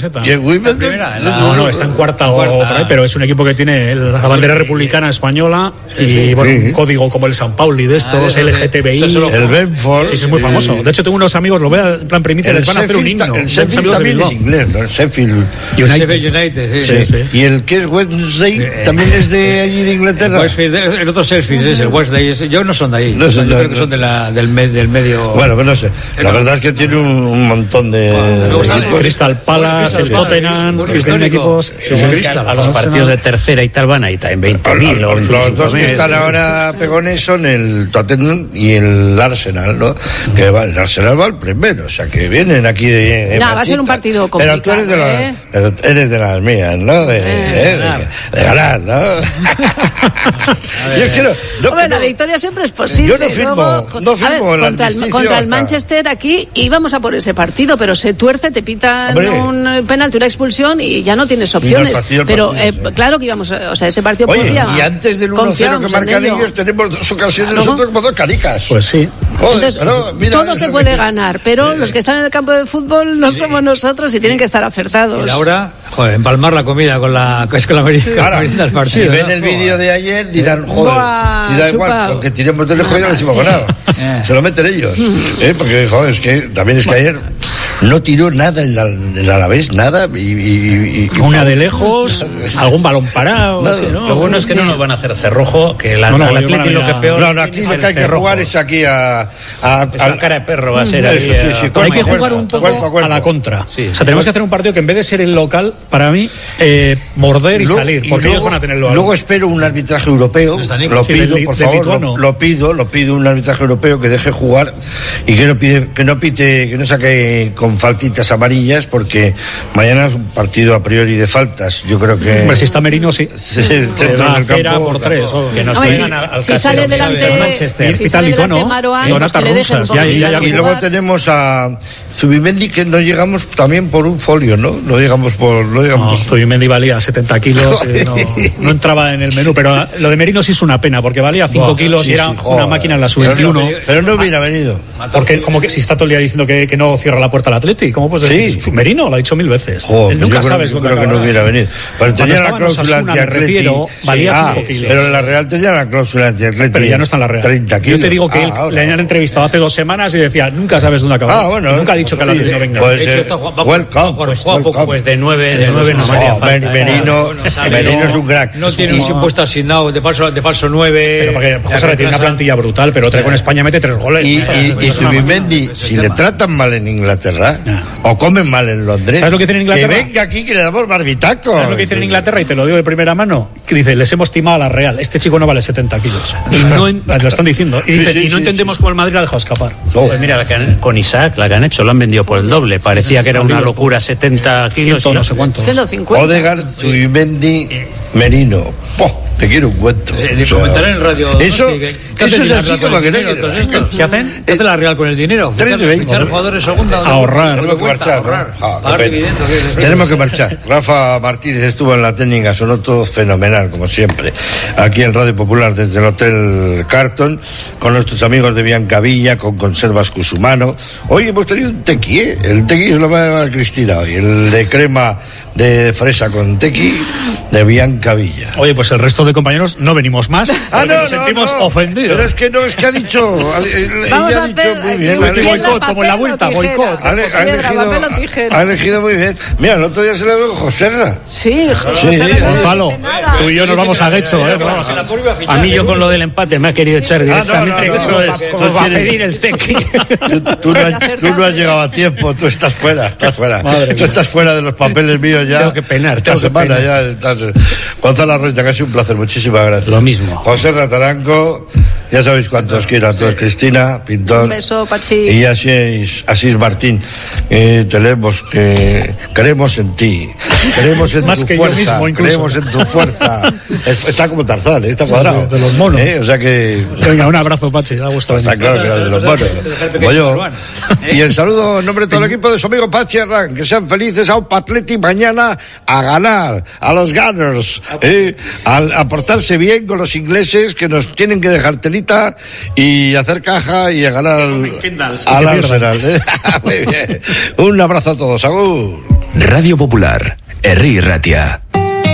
No, está en cuarta o por ahí, pero es un equipo que tiene la bandera republicana española y bueno, un código como el San Pauli de estos, LGTBI. El Benford. Sí, es muy famoso. De hecho, tengo unos amigos, lo voy a en plan primicia, les van a hacer un himno. El Sheffield también es inglés, ¿no? El Sheffield United, sí. Y el que es Wednesday también es de allí de Inglaterra. El otro Sheffield es el Wednesday. Yo no son de ahí. Yo creo que son del medio. Bueno, pues no sé. La verdad es que tiene un montón de. Crystal Palace, el Tottenham, si tienen equipos. A los partidos de tercera y tal van ahí en 20.000 o 25.000. Los dos que están ahora pegones son el Tottenham y el Arsenal, ¿no? Que el Arsenal va al primero, o sea que vienen aquí de va a ser un partido complicado. Pero tú eres de las mías, ¿no? De ganar, ¿no? La victoria siempre es posible. Yo no firmo contra el Manchester aquí íbamos a por ese partido, pero se tuerce, te pitan un penalti, una expulsión y ya no tienes opciones. Pero claro que íbamos, o sea, ese partido podía. Y antes del 1-0 que marcan ellos tenemos 2 ocasiones nosotros como 2 caricas. Pues sí. Entonces, todo se puede ganar, pero los que están en el campo de fútbol no somos nosotros y tienen que estar acertados. Y ahora, empalmar la comida con la merienda del partido. Si ven el vídeo de ayer dirán, y da igual, aunque tiremos de lejos ya les hemos ganado. Se lo meten ellos. Porque, es que también es que ayer no tiró nada el Alavés, nada. Y una de lejos, algún balón parado. Nada. Sí, ¿no? Lo bueno es que no nos van a hacer cerrojo, que el Atleti lo que peor. No, aquí lo que hay que jugar es aquí a cara de perro va a ser. Hay que jugar un poco a la contra. Sí, o sea, tenemos que hacer un partido que en vez de ser el local, para mí, morder y salir, porque ellos van a tenerlo. Luego espero un arbitraje europeo, lo pido, por favor, lo pido un arbitraje europeo que deje jugar y que no saque con faltitas amarillas, porque mañana es un partido a priori de faltas. Yo creo que... Hombre, si está Merino, sí. Centro del campo, por 3. Que nos vengan al si sale delante Maroán, pues que le dejen un poco. Y luego tenemos a Zubimendi, que no llegamos también por un folio, ¿no? No llegamos por... Zubimendi valía 70 kilos, no entraba en el menú, pero lo de Merino sí es una pena, porque valía 5 kilos y era una máquina en la sub-21. Pero no hubiera venido. Porque como que si está todo el día diciendo que no cierra la puerta al Atleti, ¿cómo puedes decir? Sí. Merino lo ha dicho 1000 veces. Él nunca sabes lo que creo que no hubiera venido. Pero tenía la cláusula anti-Atleti. Valía 5 kilos. Pero en la Real tenía la cláusula anti-Atleti. Pero ya no está en la Real. 30 kilos. Yo te digo que él le han entrevistado hace 2 semanas y decía, nunca sabes dónde acabar. Bueno. Nunca ha dicho que el Atleti no venga. Pues de 9 no haría falta. Merino es un crack. No tiene un impuesto asignado de falso 9. Pero porque José tiene una plantilla brutal, pero trae con España mete 3 goles. Y Zubimendi, si le tratan mal en Inglaterra o comen mal en Londres, ¿sabes lo que dicen en Inglaterra? Que venga aquí que le damos barbitacos. ¿Sabes lo que dicen en Inglaterra? Y te lo digo de primera mano. Que dice, les hemos timado a la Real. Este chico no vale 70 kilos. Lo están diciendo. Y dicen, no entendemos cómo el Madrid la ha dejado escapar. Pues mira, con Isaac, la que han hecho, lo han vendido por el doble. Parecía que era una locura, 70 kilos. No sé cuánto. 150. Odegaard, Zubimendi, Merino. Te quiero un cuento. Comentaré en el radio. Eso es así como que ¿Qué hacen? ¿Qué hace la Real con el dinero? Fichar jugadores segunda. Ahorrar. Tenemos que marchar. Tenemos que marchar. Rafa Martínez estuvo en la técnica, sonó todo fenomenal, como siempre. Aquí en Radio Popular, desde el Hotel Carton, con nuestros amigos de Biancavilla, con Conservas Cusumano. Hoy hemos tenido un tequi, El tequi se lo va a llevar Cristina hoy. El de crema de fresa con tequi de Biancavilla. Oye, pues el resto de compañeros no venimos más. Nos sentimos ofendidos. Pero es que ha dicho. Vamos a hacer muy bien. Boicot, como en la vuelta, boicot. Ha elegido muy bien. Mira, el otro día se le veo Joserra. Sí, Gonzalo, tú y yo nos vamos a Guecho, A mí yo con lo del empate me ha querido echar directamente. Eso es como va a pedir el tequi. Tú no has llegado a tiempo, tú estás fuera. Tú estás fuera de los papeles míos ya. Tengo que penar. Esta semana ya estás. Gonzalo Arroita, que ha sido un placer, muchísimas gracias. Lo mismo. José Rataranco, ya sabéis cuántos quiero a todos. Cristina, Pintor. Un beso, Pachi. Y Asís Martín. Tenemos que creemos en ti. Creemos en tu fuerza. Creemos en tu fuerza. Está como Tarzán, está cuadrado. De los monos. O sea que. Venga, un abrazo, Pachi. Da gusto. Está claro que era de los monos. Como yo. Y el saludo en nombre de todo el equipo de su amigo Pachi Arran. Que sean felices a un Atleti mañana a ganar, a los Gunners. A portarse bien con los ingleses, que nos tienen que dejar telita y hacer caja y a ganar al Arsenal. Muy bien. Un abrazo a todos. Agur. Radio Popular, Herri Ratia.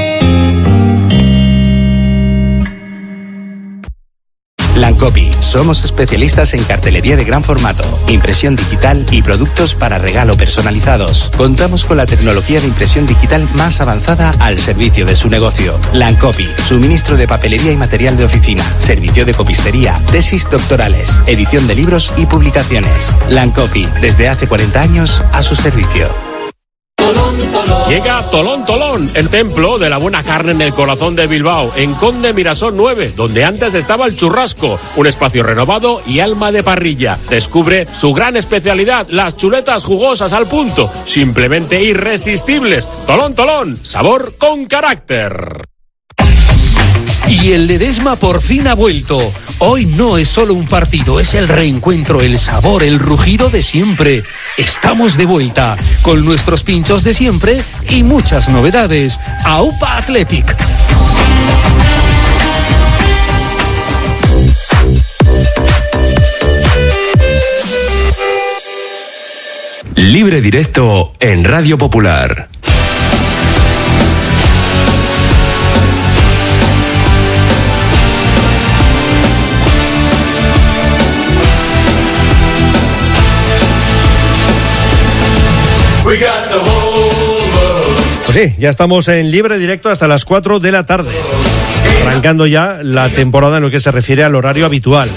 Lancopi. Somos especialistas en cartelería de gran formato, impresión digital y productos para regalo personalizados. Contamos con la tecnología de impresión digital más avanzada al servicio de su negocio. Lancopi. Suministro de papelería y material de oficina. Servicio de copistería. Tesis doctorales. Edición de libros y publicaciones. Lancopi. Desde hace 40 años a su servicio. Llega Tolón Tolón, el templo de la buena carne en el corazón de Bilbao, en Conde Mirasol 9, donde antes estaba el churrasco, un espacio renovado y alma de parrilla. Descubre su gran especialidad, las chuletas jugosas al punto, simplemente irresistibles. Tolón Tolón, sabor con carácter. Y el Ledesma por fin ha vuelto. Hoy no es solo un partido, es el reencuentro, el sabor, el rugido de siempre. Estamos de vuelta con nuestros pinchos de siempre y muchas novedades. AUPA Athletic. Libre directo en Radio Popular. Pues sí, ya estamos en libre directo hasta las 4 de la tarde, arrancando ya la temporada en lo que se refiere al horario habitual.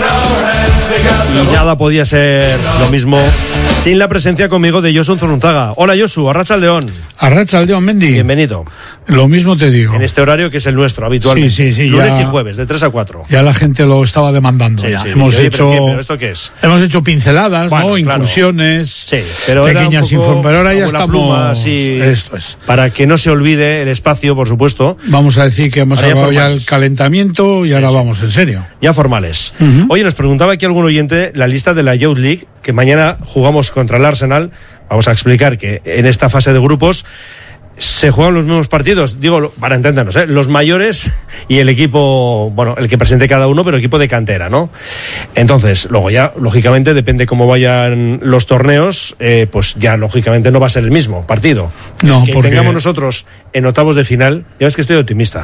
Y nada podía ser lo mismo sin la presencia conmigo de Josu Zurunzaga. Hola Josu, Arratsaldeon. Arratsaldeon, Mendy. Bienvenido. Lo mismo te digo. En este horario que es el nuestro, habitualmente. Sí, lunes ya, y jueves, de 3 a 4. Ya la gente lo estaba demandando. Sí, ya. sí. Hemos hecho, ¿Pero esto qué es? Hemos hecho pinceladas, bueno, ¿no? Claro. Incursiones, sí, pero pequeñas informaciones. Pero ahora ya estamos... Pluma, así, esto es. Para que no se olvide el espacio, por supuesto. Vamos a decir que hemos acabado ya el calentamiento y ahora vamos en serio. Ya formales. Oye, nos preguntaba aquí algún oyente la lista de la Youth League, que mañana jugamos contra el Arsenal. Vamos a explicar que en esta fase de grupos se juegan los mismos partidos, digo, para entendernos, los mayores y el equipo, bueno, el que presente cada uno, pero equipo de cantera, ¿no? Entonces, luego ya, lógicamente, depende cómo vayan los torneos, pues ya, lógicamente, no va a ser el mismo partido. No, que porque... tengamos nosotros en octavos de final, ya ves que estoy optimista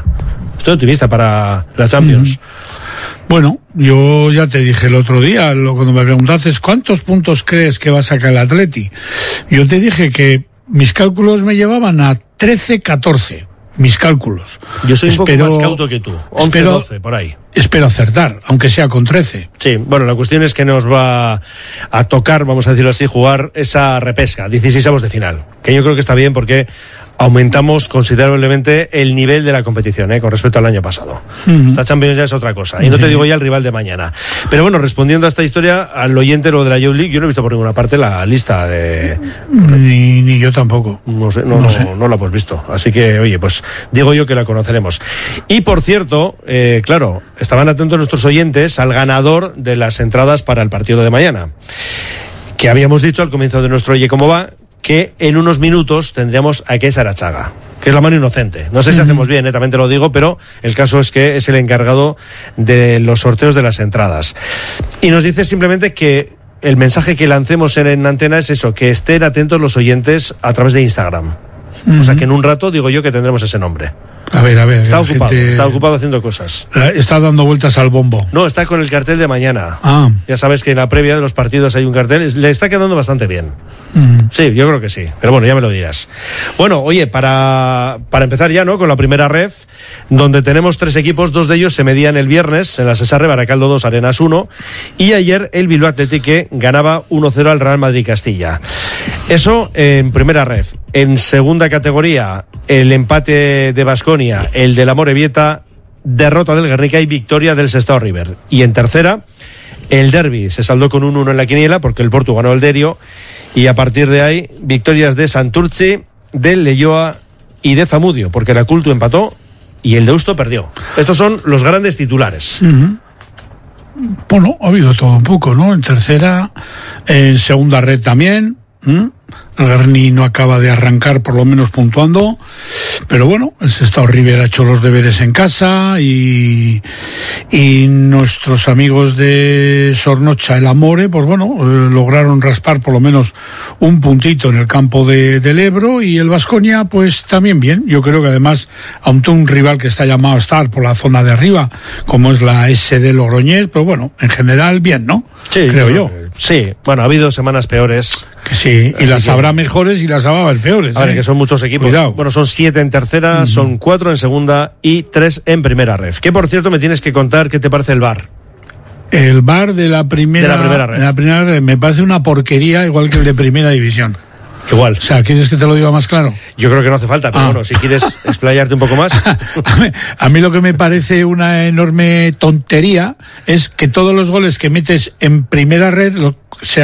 para la Champions. Bueno, yo ya te dije el otro día, cuando me preguntaste ¿cuántos puntos crees que va a sacar el Atleti? Yo te dije que mis cálculos me llevaban a 13-14. Mis cálculos. Yo soy un poco más cauto que tú. 11-12, por ahí. Espero acertar, aunque sea con 13. Sí, bueno, la cuestión es que nos va a tocar, vamos a decirlo así, jugar esa repesca, 16avos de final. Que yo creo que está bien porque aumentamos considerablemente el nivel de la competición, con respecto al año pasado. Esta Champions ya es otra cosa. Y no te digo ya el rival de mañana. Pero bueno, respondiendo a esta historia, al oyente lo de la Youth League, yo no he visto por ninguna parte la lista de... Ni yo tampoco. No sé, no la hemos visto. Así que, oye, pues digo yo que la conoceremos. Y por cierto, claro, estaban atentos nuestros oyentes al ganador de las entradas para el partido de mañana. Que habíamos dicho al comienzo de nuestro Oye Cómo Va, que en unos minutos tendríamos a Ikees Arachaga, que es la mano inocente. No sé si hacemos bien, también te lo digo, pero el caso es que es el encargado de los sorteos de las entradas. Y nos dice simplemente que el mensaje que lancemos en antena es eso, que estén atentos los oyentes a través de Instagram. O sea que en un rato digo yo que tendremos ese nombre. A ver. Está ocupado haciendo cosas. Está dando vueltas al bombo. No, está con el cartel de mañana. Ah. Ya sabes que en la previa de los partidos hay un cartel. Le está quedando bastante bien. Sí, yo creo que sí. Pero bueno, ya me lo dirás. Bueno, oye, para empezar ya, ¿no? Con la primera ref, donde tenemos 3 equipos, 2 de ellos se medían el viernes en la Cesarre, Baracaldo 2, Arenas 1. Y ayer el Bilbao Athletic que ganaba 1-0 al Real Madrid Castilla. Eso en primera ref. En segunda categoría, el empate de Baskonia, el de la Amorebieta, derrota del Guernica y victoria del Sestao River. Y en tercera, el derbi se saldó con 1-1 en la quiniela porque el Portu ganó el Derio, y a partir de ahí victorias de Santurtzi, del Leioa y de Zamudio, porque la Cultu empató y el Deusto perdió. Estos son los grandes titulares. Bueno, ha habido todo un poco, ¿no? En tercera, en segunda red también. El Guerni no acaba de arrancar, por lo menos puntuando, pero bueno, el Sestao River ha hecho los deberes en casa y nuestros amigos de Sornocha, el Amore, pues bueno, lograron raspar por lo menos un puntito en el campo del Ebro, y el Baskonia pues también bien. Yo creo que además, aunque un rival que está llamado a estar por la zona de arriba, como es la SD Logroñés, pero bueno, en general bien, ¿no? Sí, creo yo. Sí, bueno, ha habido semanas peores. Que sí, y las habrá mejores y las habrá peores. A ver, que son muchos equipos. Cuidado. Bueno, son 7 en tercera, son 4 en segunda y 3 en primera ref. Que por cierto me tienes que contar qué te parece el VAR. El VAR de la primera ref. De la primera ref me parece una porquería, igual que el de primera división. Igual. O sea, ¿quieres que te lo diga más claro? Yo creo que no hace falta, pero bueno, si quieres explayarte un poco más. A mí lo que me parece una enorme tontería es que todos los goles que metes en primera red, sea